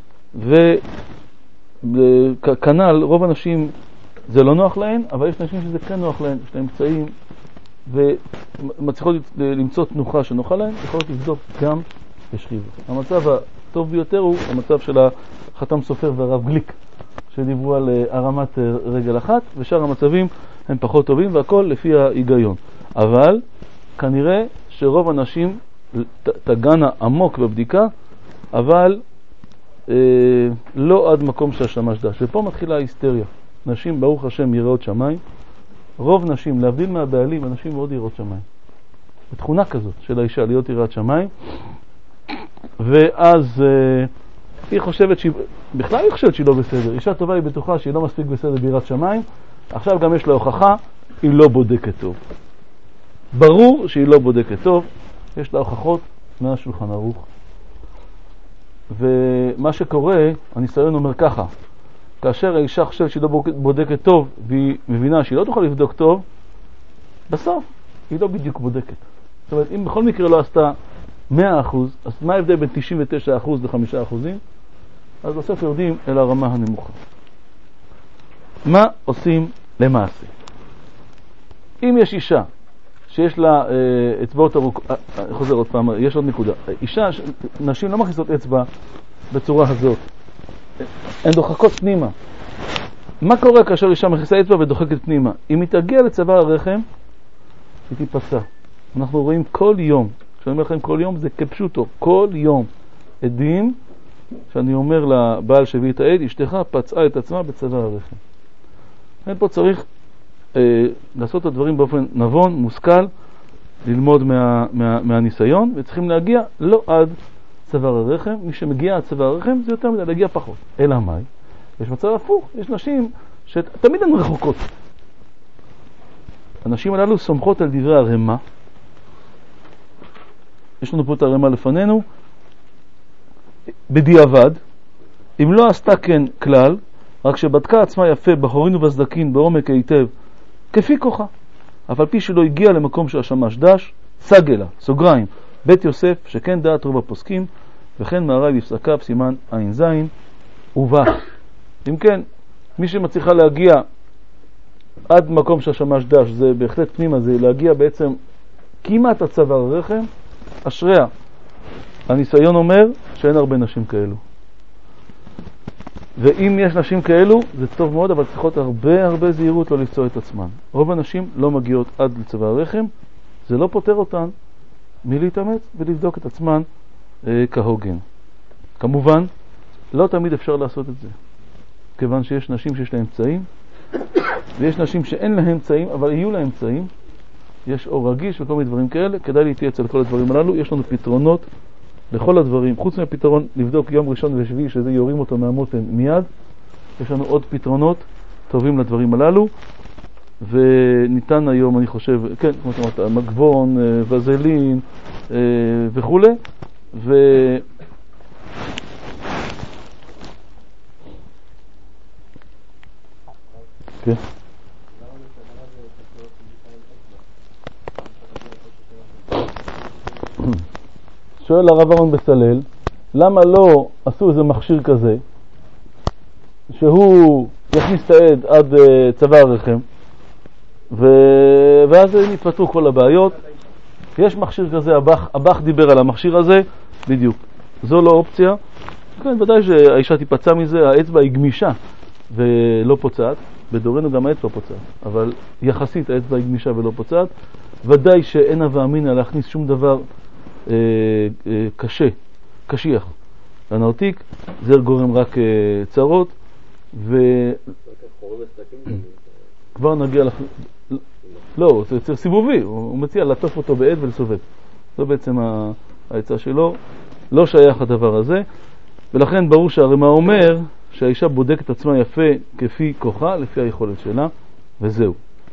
וכנ"ל רוב הנשים זה לא נוח להן, אבל יש נשים שזה כן נוח להן, יש להן פצעים ומצליחות למצוא תנוחה שנוחה להן, יכולות לבדוק גם בשכיבה. המצב הטוב ביותר הוא המצב של החתם סופר והרב גליק שדיברו על הרמת רגל אחת, ושאר המצבים הם פחות טובים, והכל לפי ההיגיון. אבל כנראה שרוב הנשים תגענה עמוק בבדיקה, אבל לא עד מקום של השמש דש. ופה מתחילה ההיסטריה. נשים ברוך השם יראות שמיים, רוב נשים, להבדיל מהבעלים, אנשים מאוד יראות שמיים. בתכונה כזאת של האישה להיות יראת שמיים, ואז היא חושבת בכלל היא חושבת שהיא לא בסדר. אישה טובה היא בטוחה שהיא לא מספיק בסדר ביראת שמיים, עכשיו גם יש לה הוכחה, היא לא בודקת טוב. ברור שהיא לא בודקת טוב, יש לה הוכחות מהשולחן ערוך. ומה שקורה, הניסיון אומר ככה, כאשר האישה חושבת שהיא לא בודקת טוב והיא מבינה שהיא לא תוכל לבדוק טוב, בסוף היא לא בדיוק בודקת. זאת אומרת, אם בכל מקרה לא עשתה 100%, אז מה ההבדל בין 99% ל5%? אז בסוף יורדים אל הרמה הנמוכה. מה עושים למעשה? אם יש אישה שיש לה אצבעות ארוכות, חוזר עוד פעם, יש עוד נקודה. אישה, נשים לא מכניסות אצבע בצורה הזאת. הן דוחקות פנימה. מה קורה כאשר אישה מכניסה אצבע ודוחקת פנימה? אם היא תגיע לצוואר הרחם, היא תיפצע. אנחנו רואים כל יום, כשאני אומר לכם כל יום זה כפשוטו, כל יום עדים שאני אומר לבעל שהביא את העד, אשתך פצעה את עצמה בצוואר הרחם. פה צריך לעשות את הדברים באופן נבון, מושכל, ללמוד מהניסיון, וצריכים להגיע לא עד צוואר הרחם, מי שמגיע עד צוואר הרחם זה יותר מדי, להגיע פחות. אלא מאי? יש מצב הפוך, יש נשים שתמיד הן רחוקות. הנשים הללו סומכות על דברי הרמה. יש לנו פה את הרמה לפנינו, בדיעבד, אם לא עשתה כן כלל, רק שבדקה עצמה יפה בחורין ובסדקין בעומק היטב, כפי כוחה. אבל פי שלא הגיע למקום של השמש דש, סגלה, סוגריים, בית יוסף, שכן דעת רוב הפוסקים, וכן מהר"י בפסקיו סימן עין זין, ובא. אם כן, מי שמצליחה להגיע עד מקום של השמש דש, זה בהחלט פנימה, זה להגיע בעצם כמעט עד צוואר הרחם, אשריה. הניסיון אומר שאין הרבה נשים כאלו. ואם יש נשים כאלו, זה טוב מאוד, אבל צריכות הרבה זהירות לא לפצוע את עצמן. רוב הנשים לא מגיעות עד לצוואר הרחם, זה לא פותר אותן מלהתאמץ ולבדוק את עצמן כהוגן. כמובן, לא תמיד אפשר לעשות את זה, כיוון שיש נשים שיש להן אמצעים, ויש נשים שאין להן אמצעים, אבל יהיו להן אמצעים. יש אור רגיש וכל מיני דברים כאלה, כדאי להתייעץ על כל הדברים הללו. יש לנו פתרונות לכל הדברים, חוץ מהפתרון לבדוק יום ראשון ושביעי, שזה יורים אותו מהמותן מיד. יש לנו עוד פתרונות טובים לדברים הללו, וניתן היום, אני חושב, כן, כמו שאמרת, מגבון, וזלין וכו'. כן. שואל הרב אהרון בצלאל, למה לא עשו איזה מכשיר כזה שהוא יכניס את העד עד צוואר הרחם ואז נתפתרו כל הבעיות. יש מכשיר כזה, הבח דיבר על המכשיר הזה בדיוק, זו לא אופציה. כן, ודאי שהאישה תיפצע מזה, האצבע היא גמישה ולא פוצעת, בדורנו גם האצבע פוצעת, אבל יחסית האצבע היא גמישה ולא פוצעת. ודאי שאין הווה אמינא להכניס שום דבר קשיח לנרתיק, זה גורם רק צרות. וכבר נגיע לא, זה צריך סיבובי, הוא מציע לטוף אותו בעד ולסובב, זו בעצם העצה שלו. לא שייך הדבר הזה, ולכן ברור שהרמה אומר שהאישה בודקת עצמה יפה כפי כוחה, לפי היכולת שלה, וזהו.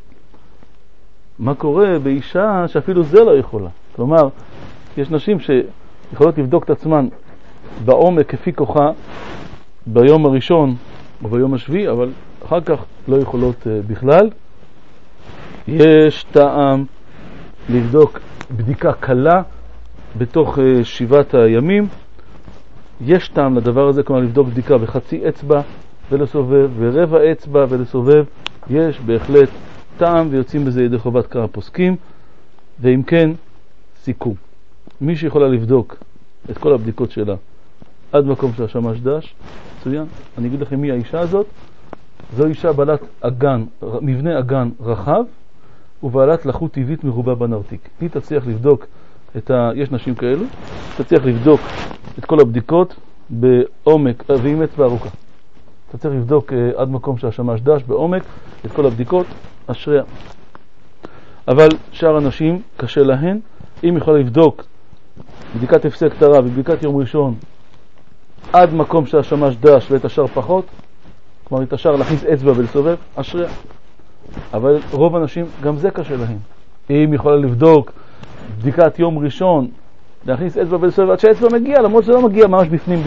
מה קורה באישה שאפילו זה לא יכולה? כלומר, יש נשים שיכולות לבדוק את עצמן בעומק כפי כוחה ביום הראשון או ביום השביעי, אבל אחר כך לא יכולות בכלל. יש טעם לבדוק בדיקה קלה בתוך 7 הימים. יש טעם לדבר הזה, כלומר לבדוק בדיקה בחצי אצבע ולסובב, ורבע אצבע ולסובב. יש בהחלט טעם, ויוצאים בזה ידי חובת כמה פוסקים. ואם כן, סיכום. מי שיכולה לבדוק את כל הבדיקות שלה עד מקום של השמש דש, מצוין. אני אגיד לכם מי האישה הזאת. זו אישה בעלת אגן, מבנה אגן רחב, ובעלת לחות טבעית מרובה בנרתיק. היא תצליח לבדוק יש נשים כאלו, תצליח לבדוק את כל הבדיקות בעומק, ועם אצבע ארוכה. תצליח לבדוק עד מקום של השמש דש בעומק את כל הבדיקות, אשריה. אבל שאר הנשים קשה להן. אם יכולה לבדוק בדיקת הפסק קצרה ובדיקת יום ראשון עד מקום של השמש דש ואת השאר פחות, כלומר את השאר להכניס אצבע ולסובב, אשריה. אבל רוב הנשים גם זה קשה להן. אם יכולה לבדוק בדיקת יום ראשון, להכניס אצבע ולסובב עד שהאצבע מגיע, למרות שזה לא מגיע ממש בפנים,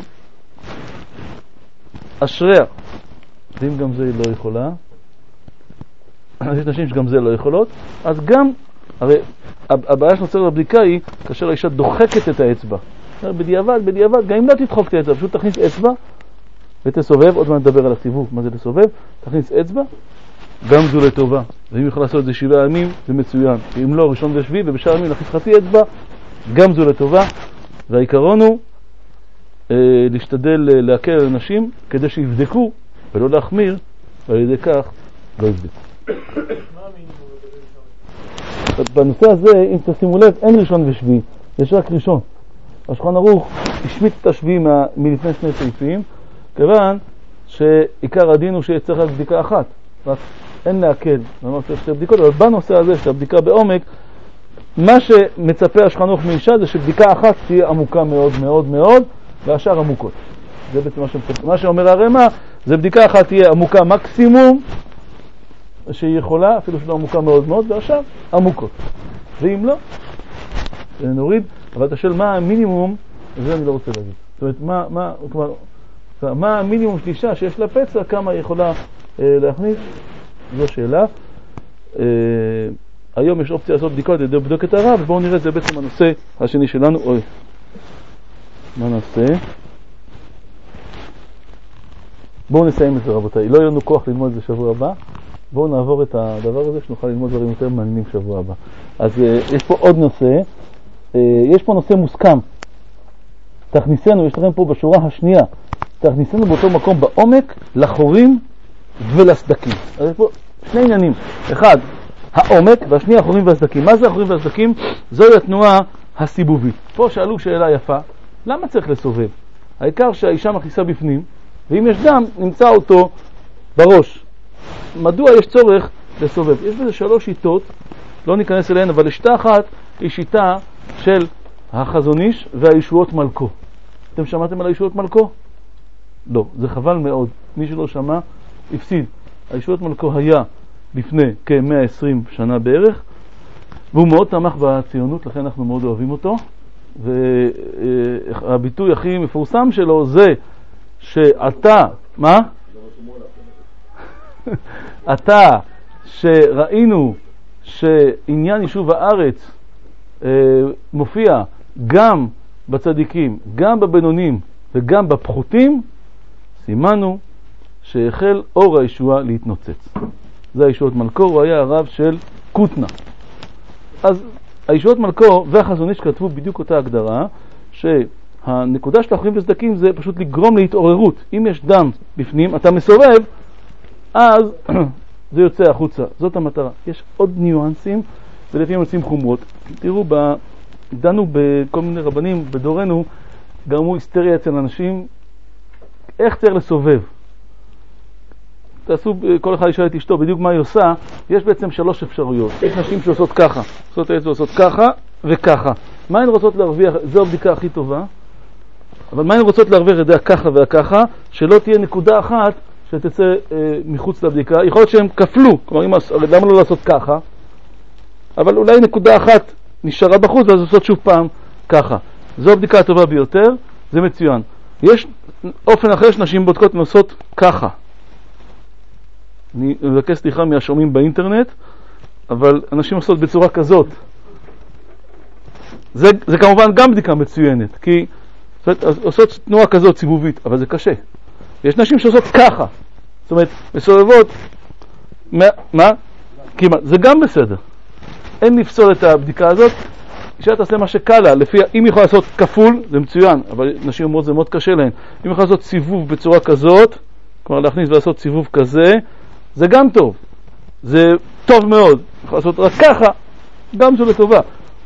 אשריה. ואם גם זה היא לא יכולה, אז יש נשים שגם זה לא יכולות, אז גם, הרי הבעיה שנוצרת בבדיקה היא כאשר האישה דוחקת את האצבע. בדיעבד, גם אם לא תדחוק את האצבע, פשוט תכניס אצבע ותסובב. עוד מעט נדבר על הסיבוב, מה זה לסובב. תכניס אצבע, גם זו לטובה. ואם יכול לעשות את זה 7 ימים, זה מצוין. אם לא, ראשון ושביעי, ובשאר ימים להכניס חצי אצבע, גם זו לטובה. והעיקרון הוא להשתדל להקל על אנשים כדי שיבדקו ולא להחמיר, ועל ידי כך לא יבדקו. בנושא הזה, אם תשימו לב, אין ראשון ושביעי, יש רק ראשון. השולחן ערוך השמיט את השביעי מלפני 2 סעיפים, כיוון שעיקר הדין הוא שצריך רק בדיקה אחת, רק אין להקל, לא צריך 2 בדיקות, אבל בנושא הזה של הבדיקה בעומק, מה שמצפה השולחן ערוך מאישה זה שבדיקה אחת תהיה עמוקה מאוד מאוד מאוד, והשאר עמוקות. זה בעצם מה שאומר הרמ"א, זה בדיקה אחת תהיה עמוקה מקסימום שהיא יכולה, אפילו שלא עמוקה מאוד מאוד, והשאר עמוקות. ואם לא, נוריד. אבל אתה שואל מה המינימום, זה אני לא רוצה להגיד. זאת אומרת, מה המינימום של אישה שיש לה פצע, כמה היא יכולה להכניס? זו שאלה. היום יש אופציה לעשות בדיקות על ידי בדיקת הרב, ובואו נראה, זה בעצם הנושא השני שלנו. אוי, מה נעשה? בואו נסיים את זה רבותיי, לא יהיה לנו כוח ללמוד את זה שבוע הבא, בואו נעבור את הדבר הזה שנוכל ללמוד דברים יותר מעניינים שבוע הבא. אז יש פה עוד נושא, יש פה נושא מוסכם, תכניסנו, יש לכם פה בשורה השנייה, תכניסנו באותו מקום בעומק, לחורים ולסדקים. אז יש פה שני עניינים, אחד, העומק, והשני החורים והסדקים. מה זה החורים והסדקים? זוהי התנועה הסיבובית. פה שאלו שאלה יפה, למה צריך לסובב? העיקר שהאישה מכניסה בפנים, ואם יש דם, נמצא אותו בראש. מדוע יש צורך לסובב? יש בזה 3 שיטות, לא ניכנס אליהן, אבל שיטה אחת היא שיטה של החזון איש והישועות מלכו. אתם שמעתם על הישועות מלכו? לא, זה חבל מאוד. מי שלא שמע, הפסיד. הישועות מלכו היה לפני כ-120 שנה בערך, והוא מאוד תמך בציונות, לכן אנחנו מאוד אוהבים אותו. והביטוי הכי מפורסם שלו זה שאתה, מה? אתה שראינו שעניין יישוב הארץ מופיע גם בצדיקים, גם בבינונים וגם בפחותים, סימנו שהחל אור הישועה להתנוצץ. זה הישועות מלכו, הוא היה הרב של קוטנה. אז הישועות מלכו והחזון איש כתבו בדיוק אותה הגדרה, שהנקודה של החורים וסדקים זה פשוט לגרום להתעוררות. אם יש דם בפנים, אתה מסובב, אז זה יוצא החוצה. זאת המטרה. יש עוד ניואנסים, ולפעמים יוצאים חומרות. תראו, דנו בכל מיני רבנים בדורנו, גרמו היסטריה אצל אנשים, איך צריך לסובב. תעשו, כל אחד ישאל את אשתו בדיוק מה היא עושה. יש בעצם 3 אפשרויות. יש נשים שעושות ככה, עושות ככה וככה. מה הן רוצות להרוויח? זו הבדיקה הכי טובה. אבל מה הן רוצות להרוויח את זה ככה וככה, שלא תהיה נקודה אחת שתצא מחוץ לבדיקה. יכול להיות שהם כפלו, כלומר, למה לא לעשות ככה? אבל אולי נקודה אחת נשארה בחוץ, ואז לעשות שוב פעם ככה. זו הבדיקה הטובה ביותר, זה מצוין. יש אופן אחר שנשים בודקות ועושות ככה. אני מבקש סליחה מהשומעים באינטרנט, אבל אנשים עושות בצורה כזאת. זה כמובן גם בדיקה מצוינת, כי עושות תנועה כזאת סיבובית, אבל זה קשה. יש נשים שעושות ככה, זאת אומרת, מסובבות, מה? כמעט, זה גם בסדר. אין לפסול את הבדיקה הזאת, אישה תעשה מה שקל לה, לפי, אם היא יכולה לעשות כפול, זה מצוין, אבל נשים אומרות זה מאוד קשה להן. אם היא יכולה לעשות סיבוב בצורה כזאת, כלומר להכניס ולעשות סיבוב כזה, זה גם טוב. זה טוב מאוד. יכולה לעשות רק ככה, גם זו לטובה.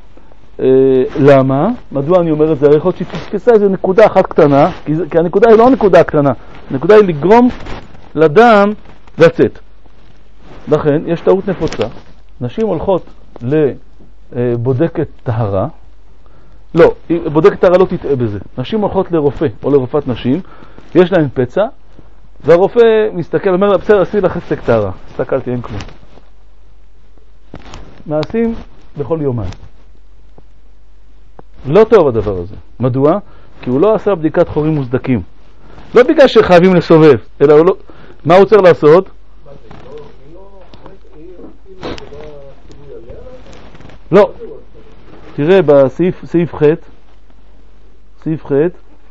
למה? מדוע אני אומר את זה? הרי יכול להיות שתתפסה איזו נקודה אחת קטנה, כי הנקודה היא לא הנקודה הקטנה. הנקודה היא לגרום לדם לצאת. לכן, יש טעות נפוצה. נשים הולכות לבודקת טהרה. לא, בודקת טהרה לא תטעה בזה. נשים הולכות לרופא או לרופאת נשים, יש להן פצע, והרופא מסתכל ואומר לה, בסדר, עשי לך הפסק טהרה. הסתכלתי, אין כלום. מעשים בכל יומיים. לא טוב הדבר הזה. מדוע? כי הוא לא עשה בדיקת חורים וסדקים. לא בגלל שחייבים לסובב, אלא הוא לא... מה הוא צריך לעשות? לא. תראה בסעיף ח', סעיף ח',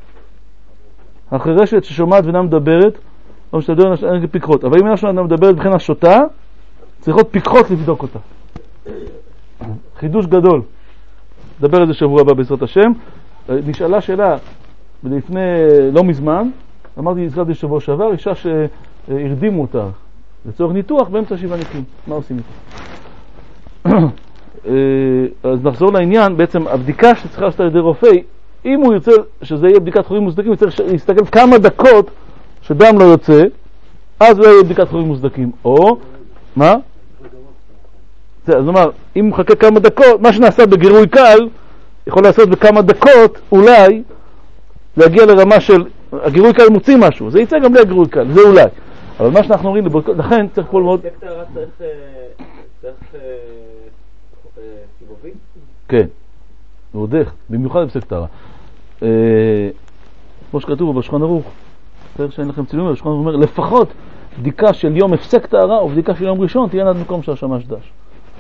החרשת ששומעת ואינה מדברת, לא משתדל אין פיקחות. אבל אם אינה מדברת מבחינה שוטה, צריכות פיקחות לבדוק אותה. חידוש גדול. נדבר על זה שבוע הבא בעזרת השם. נשאלה שאלה לפני לא מזמן, אמרתי נזכרתי שבוע שעבר, אישה שהרדימו אותה לצורך ניתוח באמצע 7 ניקים. מה עושים איתה? אז נחזור לעניין, בעצם הבדיקה שצריכה לעשות על ידי רופא, אם הוא ירצה שזה יהיה בדיקת חורים מוסדקים, הוא צריך להסתכל כמה דקות שדם לא יוצא, אז לא יהיה בדיקת חורים מוסדקים. או, מה? אז נאמר, אם הוא מחכה כמה דקות, מה שנעשה בגירוי קל, יכול לעשות בכמה דקות, אולי, להגיע לרמה של, הגירוי קל מוציא משהו, זה יצא גם בלי הגירוי קל, זה אולי. אבל מה שאנחנו אומרים, לכן צריך פה ללמוד... הפסק טהרה צריך סיבובים? כן, ועוד איך, במיוחד הפסק טהרה. כמו שכתוב בשולחן ערוך, פרק שאין לכם צילומים, השולחן ערוך אומר, לפחות בדיקה של יום הפסק טהרה או בדיקה של יום ראשון תהיה עד מקום של השמש דש.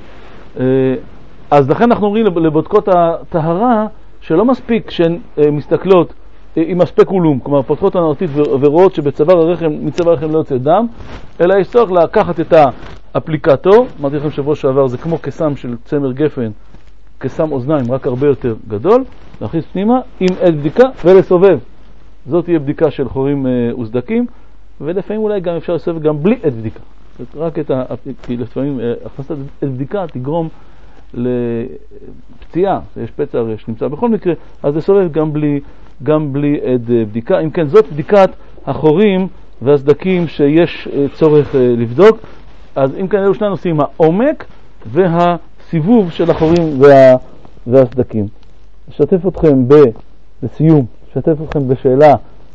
אז לכן אנחנו אומרים לבודקות הטהרה שלא מספיק שהן מסתכלות עם הספקולום, כלומר פותחות הנרתית ורואות שבצוואר הרחם, מצוואר הרחם לא יוצא דם, אלא יש צורך לקחת את האפליקטור, אמרתי לכם שבוע שעבר, זה כמו קסם של צמר גפן, קסם אוזניים רק הרבה יותר גדול, להכניס פנימה עם עד בדיקה ולסובב. זאת תהיה בדיקה של חורים וסדקים, ולפעמים אולי גם אפשר לסובב גם בלי עד בדיקה. רק כי לפעמים הכנסת עד בדיקה תגרום לפציעה, יש פצע שנמצא בכל מקרה, אז לסובב גם בלי עד בדיקה. אם כן, זאת בדיקת החורים והסדקים שיש צורך לבדוק. אז אם כן, אלו שני נושאים, העומק והסיבוב של החורים והסדקים. אשתף אתכם לסיום, אשתף אתכם בשאלה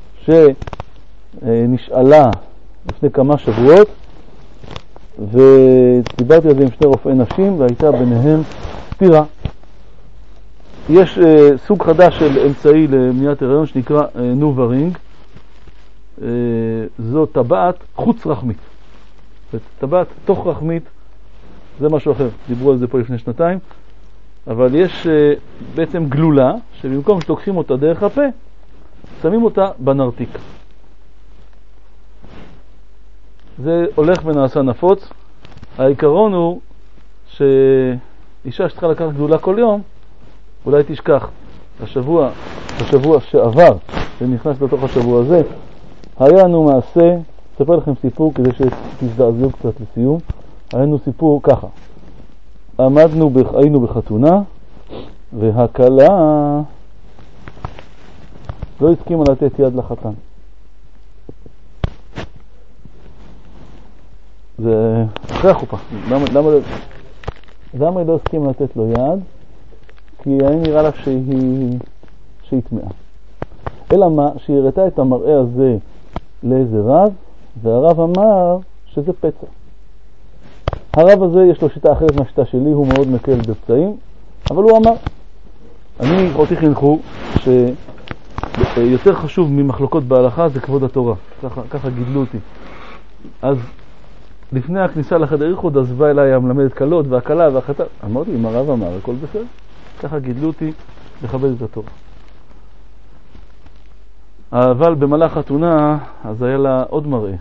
שנשאלה לפני כמה שבועות, ודיברתי על זה עם שני רופאי נשים, והייתה ביניהם סתירה. יש סוג חדש של אמצעי למניעת הריון שנקרא נוברינג. זו טבעת חוץ רחמית. טבעת תוך רחמית, זה משהו אחר. דיברו על זה פה לפני שנתיים. אבל יש בעצם גלולה, שבמקום שלוקחים אותה דרך הפה, שמים אותה בנרתיק. זה הולך ונעשה נפוץ. העיקרון הוא שאישה שצריכה לקחת גלולה כל יום, אולי תשכח. השבוע שעבר, שנכנס לתוך השבוע הזה, היה לנו מעשה, אספר לכם סיפור כדי שתזדעזעו קצת לסיום. היה לנו סיפור ככה. היינו בחתונה, והכלה לא הסכימה לתת יד לחתן. זה אחרי החופה. למה היא לא הסכימה לתת לו יד? כי היה נראה לה שהיא טמאה. אלא מה? שהיא הראתה את המראה הזה לאיזה רב, והרב אמר שזה פצע. הרב הזה יש לו שיטה אחרת מהשיטה שלי, הוא מאוד מקל בפצעים, אבל הוא אמר, אותי חינכו שיותר חשוב ממחלוקות בהלכה זה כבוד התורה. ככה גידלו אותי. אז לפני הכניסה לחדר ייחוד, אז בא אליי המלמדת קלות והקלה והחתן. אמרתי, אם הרב אמר, הכל בסדר. ככה גידלו אותי לכבד את התורה. אבל במהלך חתונה, אז היה לה עוד מראה.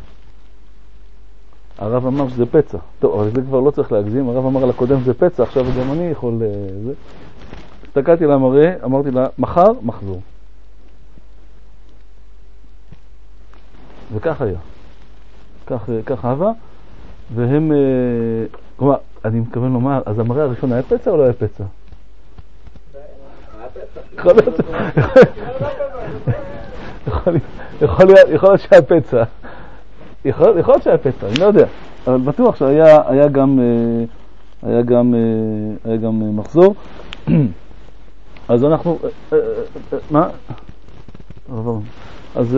הרב אמר שזה פצע. טוב, אבל זה כבר לא צריך להגזים. הרב אמר לקודם זה פצע, עכשיו גם אני יכול... זה. הסתכלתי לה מראה, אמרתי לה, מחר, מחזור. וכך היה. כך אהבה. והם... כלומר, אני מתכוון לומר, אז המראה הראשון היה פצע או לא היה פצע? יכול להיות שהיה פצע. יכול להיות שהיה פצע, אני לא יודע. אבל בטוח שהיה גם מחזור. אז אנחנו... מה? אז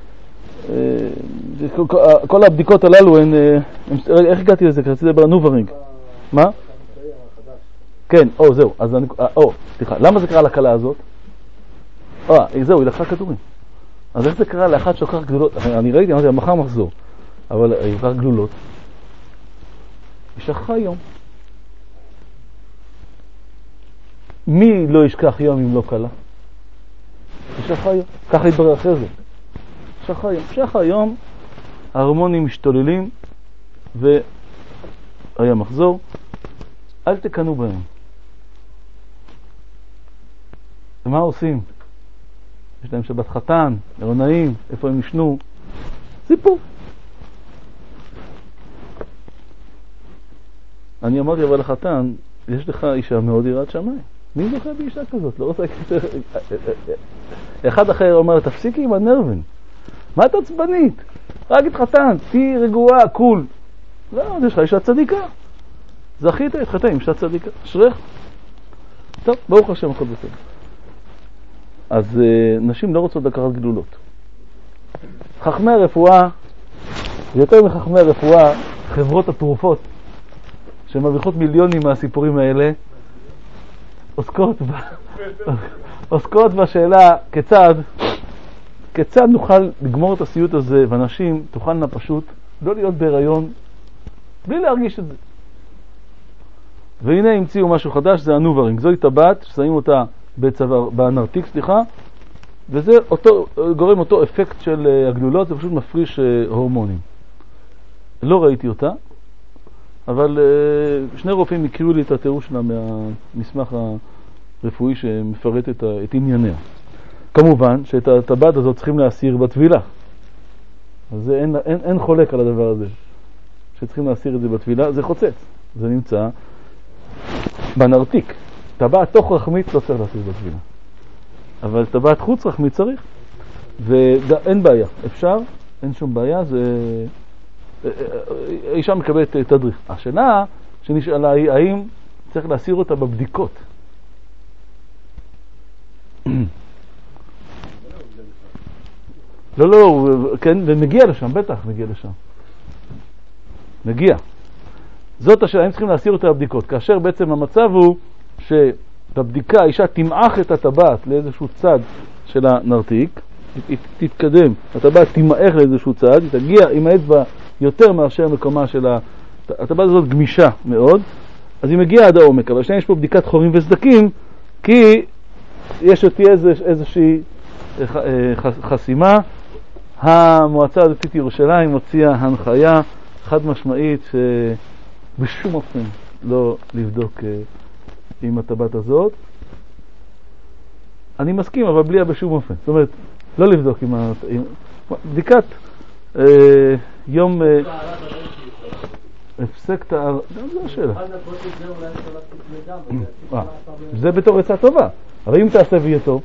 כל הבדיקות הללו הן... איך הגעתי לזה? רציתי לדבר על נוברינג. מה? כן, זהו. סליחה, למה זה קרה לקלה הזאת? זהו, היא לקחה כדורים. אז איך זה קרה לאחת שלוקח גדולות? אני ראיתי, אמרתי, מחר מחזור. אבל היא לקחה גדולות. היא שכחה יום. מי לא ישכח יום אם לא קלה? היא שכחה יום. ככה יתברר אחרי זה. שכחה יום. שכחה יום, ההרמונים משתוללים, והיה מחזור. אל תקנו בהם. ומה עושים? יש להם שבת חתן, עירונאים, איפה הם ישנו? סיפור. אני אמרתי אבל לחתן, יש לך אישה מאוד יראת שמיים. מי זוכה באישה כזאת? לא רוצה... אחד אחר אומר, תפסיקי עם הנרבין. מה את עצבנית? רק התחתן, תהי רגועה, קול. לא, יש לך אישה צדיקה. זכית, התחתן עם אישה צדיקה, אשריך. טוב, ברוך השם, הכל בסדר. אז נשים לא רוצות לקחת גדולות. חכמי הרפואה, יותר מחכמי הרפואה, חברות התרופות, שמרוויחות מיליונים מהסיפורים האלה, עוסקות בשאלה כיצד נוכל לגמור את הסיוט הזה, ואנשים תוכלנה פשוט לא להיות בהיריון בלי להרגיש את זה. והנה המציאו משהו חדש, זה הנוברינג. זוהי טבעת ששמים אותה בנרתיק, וזה גורם אותו אפקט של הגלולות, זה פשוט מפריש הורמונים. לא ראיתי אותה, אבל שני רופאים הכירו לי את התיאור שלה מהמסמך הרפואי שמפרט את ענייניה. כמובן שאת הטבעת הזאת צריכים להסיר בטבילה. אז אין חולק על הדבר הזה. שצריכים להסיר את זה בטבילה, זה חוצץ. זה נמצא בנרתיק. טבעת תוך רחמית לא צריך להסיר בטבילה. אבל טבעת חוץ רחמית צריך. ואין בעיה. אפשר, אין שום בעיה, זה... האישה מקבלת תדריך. השאלה שנשאלה היא, האם צריך להסיר אותה בבדיקות? לא, כן, ומגיע לשם, בטח מגיע לשם. מגיע. זאת השאלה, הם צריכים להסיר אותה בבדיקות, כאשר בעצם המצב הוא שבבדיקה האישה תמעך את הטבעת לאיזשהו צד של הנרתיק, היא תתקדם, הטבעת תמעך לאיזשהו צד, היא תגיע עם האצבע יותר מאשר מקומה של הטבעת הזאת גמישה מאוד, אז היא מגיעה עד העומק, אבל שנייה יש פה בדיקת חורים וסדקים, כי יש אותי איזושהי חסימה. המועצה הדתית ירושלים הוציאה הנחיה חד משמעית שבשום אופן לא לבדוק עם הטבעת הזאת. אני מסכים, אבל בלי בשום אופן. זאת אומרת, לא לבדוק עם בדיקת יום הפסק טהרה. גם זו השאלה. זה בתור עצה טובה. אבל אם תעשה ויהיה טוב.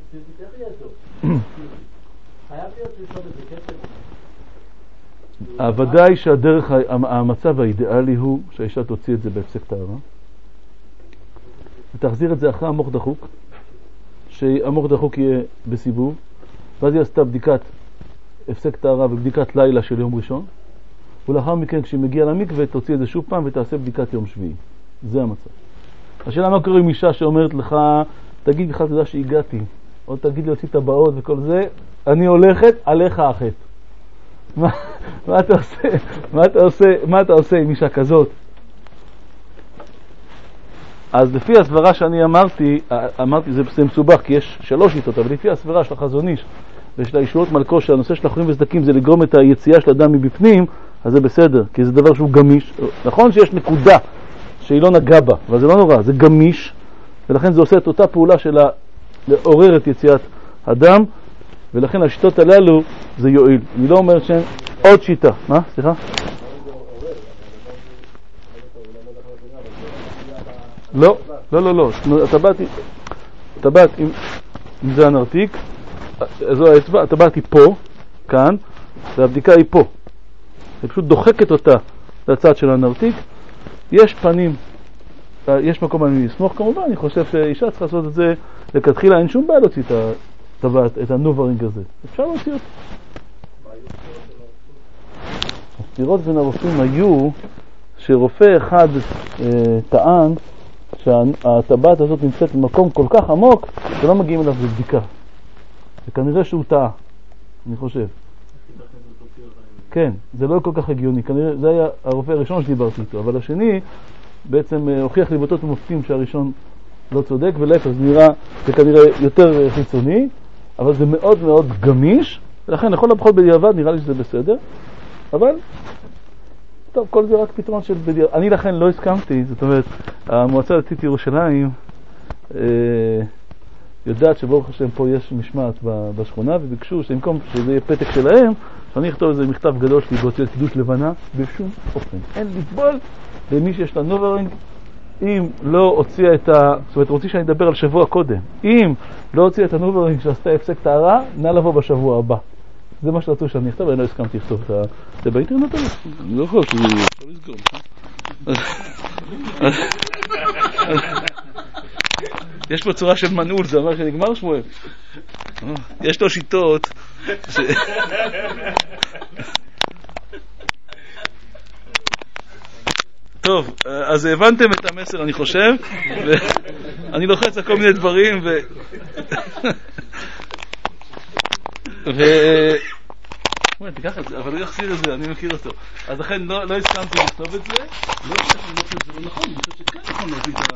ודאי שהדרך, המצב האידיאלי הוא שהאישה תוציא את זה בהפסק טהרה ותחזיר את זה אחרי המוח דחוק, שהמוח דחוק יהיה בסיבוב, ואז היא עשתה בדיקת הפסק טהרה ובדיקת לילה של יום ראשון, ולאחר מכן כשהיא מגיעה למקווה תוציא את זה שוב פעם ותעשה בדיקת יום שביעי. זה המצב. השאלה מה קורה עם אישה שאומרת לך, תגיד לך תדע שהגעתי, או תגיד לי אותי טבעות וכל זה, אני הולכת עליך החטא. מה אתה עושה עם אישה כזאת? אז לפי הסברה שאני אמרתי זה מסובך, כי יש 3 שיטות, אבל לפי הסברה של החזון איש ושל הישועות מלכו, שהנושא של החורים וסדקים זה לגרום את היציאה של אדם מבפנים, אז זה בסדר, כי זה דבר שהוא גמיש. נכון שיש נקודה שהיא לא נגעה בה, אבל זה לא נורא, זה גמיש, ולכן זה עושה את אותה פעולה של לעורר את יציאת אדם, ולכן השיטות הללו זה יועיל. אני לא אומר שהן עוד שיטה. מה? סליחה? לא. הטבעת, אם זה הנרתיק, זו האצבע, הטבעת היא פה, כאן, והבדיקה היא פה. היא פשוט דוחקת אותה לצד של הנרתיק. יש פנים, יש מקום אני אסמוך כמובן, אני חושב שאישה צריכה לעשות את זה לכתחילה, אין שום בעיה להוציא את הטבעת, את הנוברינג הזה. אפשר להוציא אותו. הסתירות בין הרופאים היו שרופא אחד טען שהטבעת הזאת נמצאת במקום כל כך עמוק שלא מגיעים אליו לבדיקה. וכנראה שהוא טעה, אני חושב. כן, זה לא כל כך הגיוני. כנראה זה היה הרופא הראשון שדיברתי איתו, אבל השני בעצם הוכיח לי באותות ומופתים שהראשון לא צודק, ולהפך זה נראה כנראה יותר חיצוני, אבל זה מאוד מאוד גמיש, ולכן לכל הפחות בדיעבד נראה לי שזה בסדר, אבל טוב, כל זה רק פתרון של בדיעבד. אני לכן לא הסכמתי, זאת אומרת, המועצה הדתית ירושלים יודעת שברוך השם פה יש משמעת בשכונה, וביקשו שבמקום שזה יהיה פתק שלהם, שאני אכתוב איזה מכתב גדול שלי בהוצאת קידוש לבנה, בשום אופן. אין לסבול למי שיש לה נוברינג, אם לא הוציאה את זאת אומרת, רוצים שאני אדבר על שבוע קודם. אם לא הוציאה את הנוברינג שעשתה הפסק טהרה, נא לבוא בשבוע הבא. זה מה שרצו שאני אכתוב, ואני לא הסכמתי לכתוב את זה באינטרנט. אני לא יכול לסגור. יש פה צורה של מנעול, זה אומר שנגמר שמואל. יש לו שיטות טוב, אז הבנתם את המסר, אני חושב, ואני לוחץ על כל מיני דברים תיקח את זה, אבל הוא יחזיר את זה, אני מכיר אותו. אז לכן לא הסכמתי לכתוב את זה, לא חושב שזה לא נכון, אני חושב שכן נכון להביא את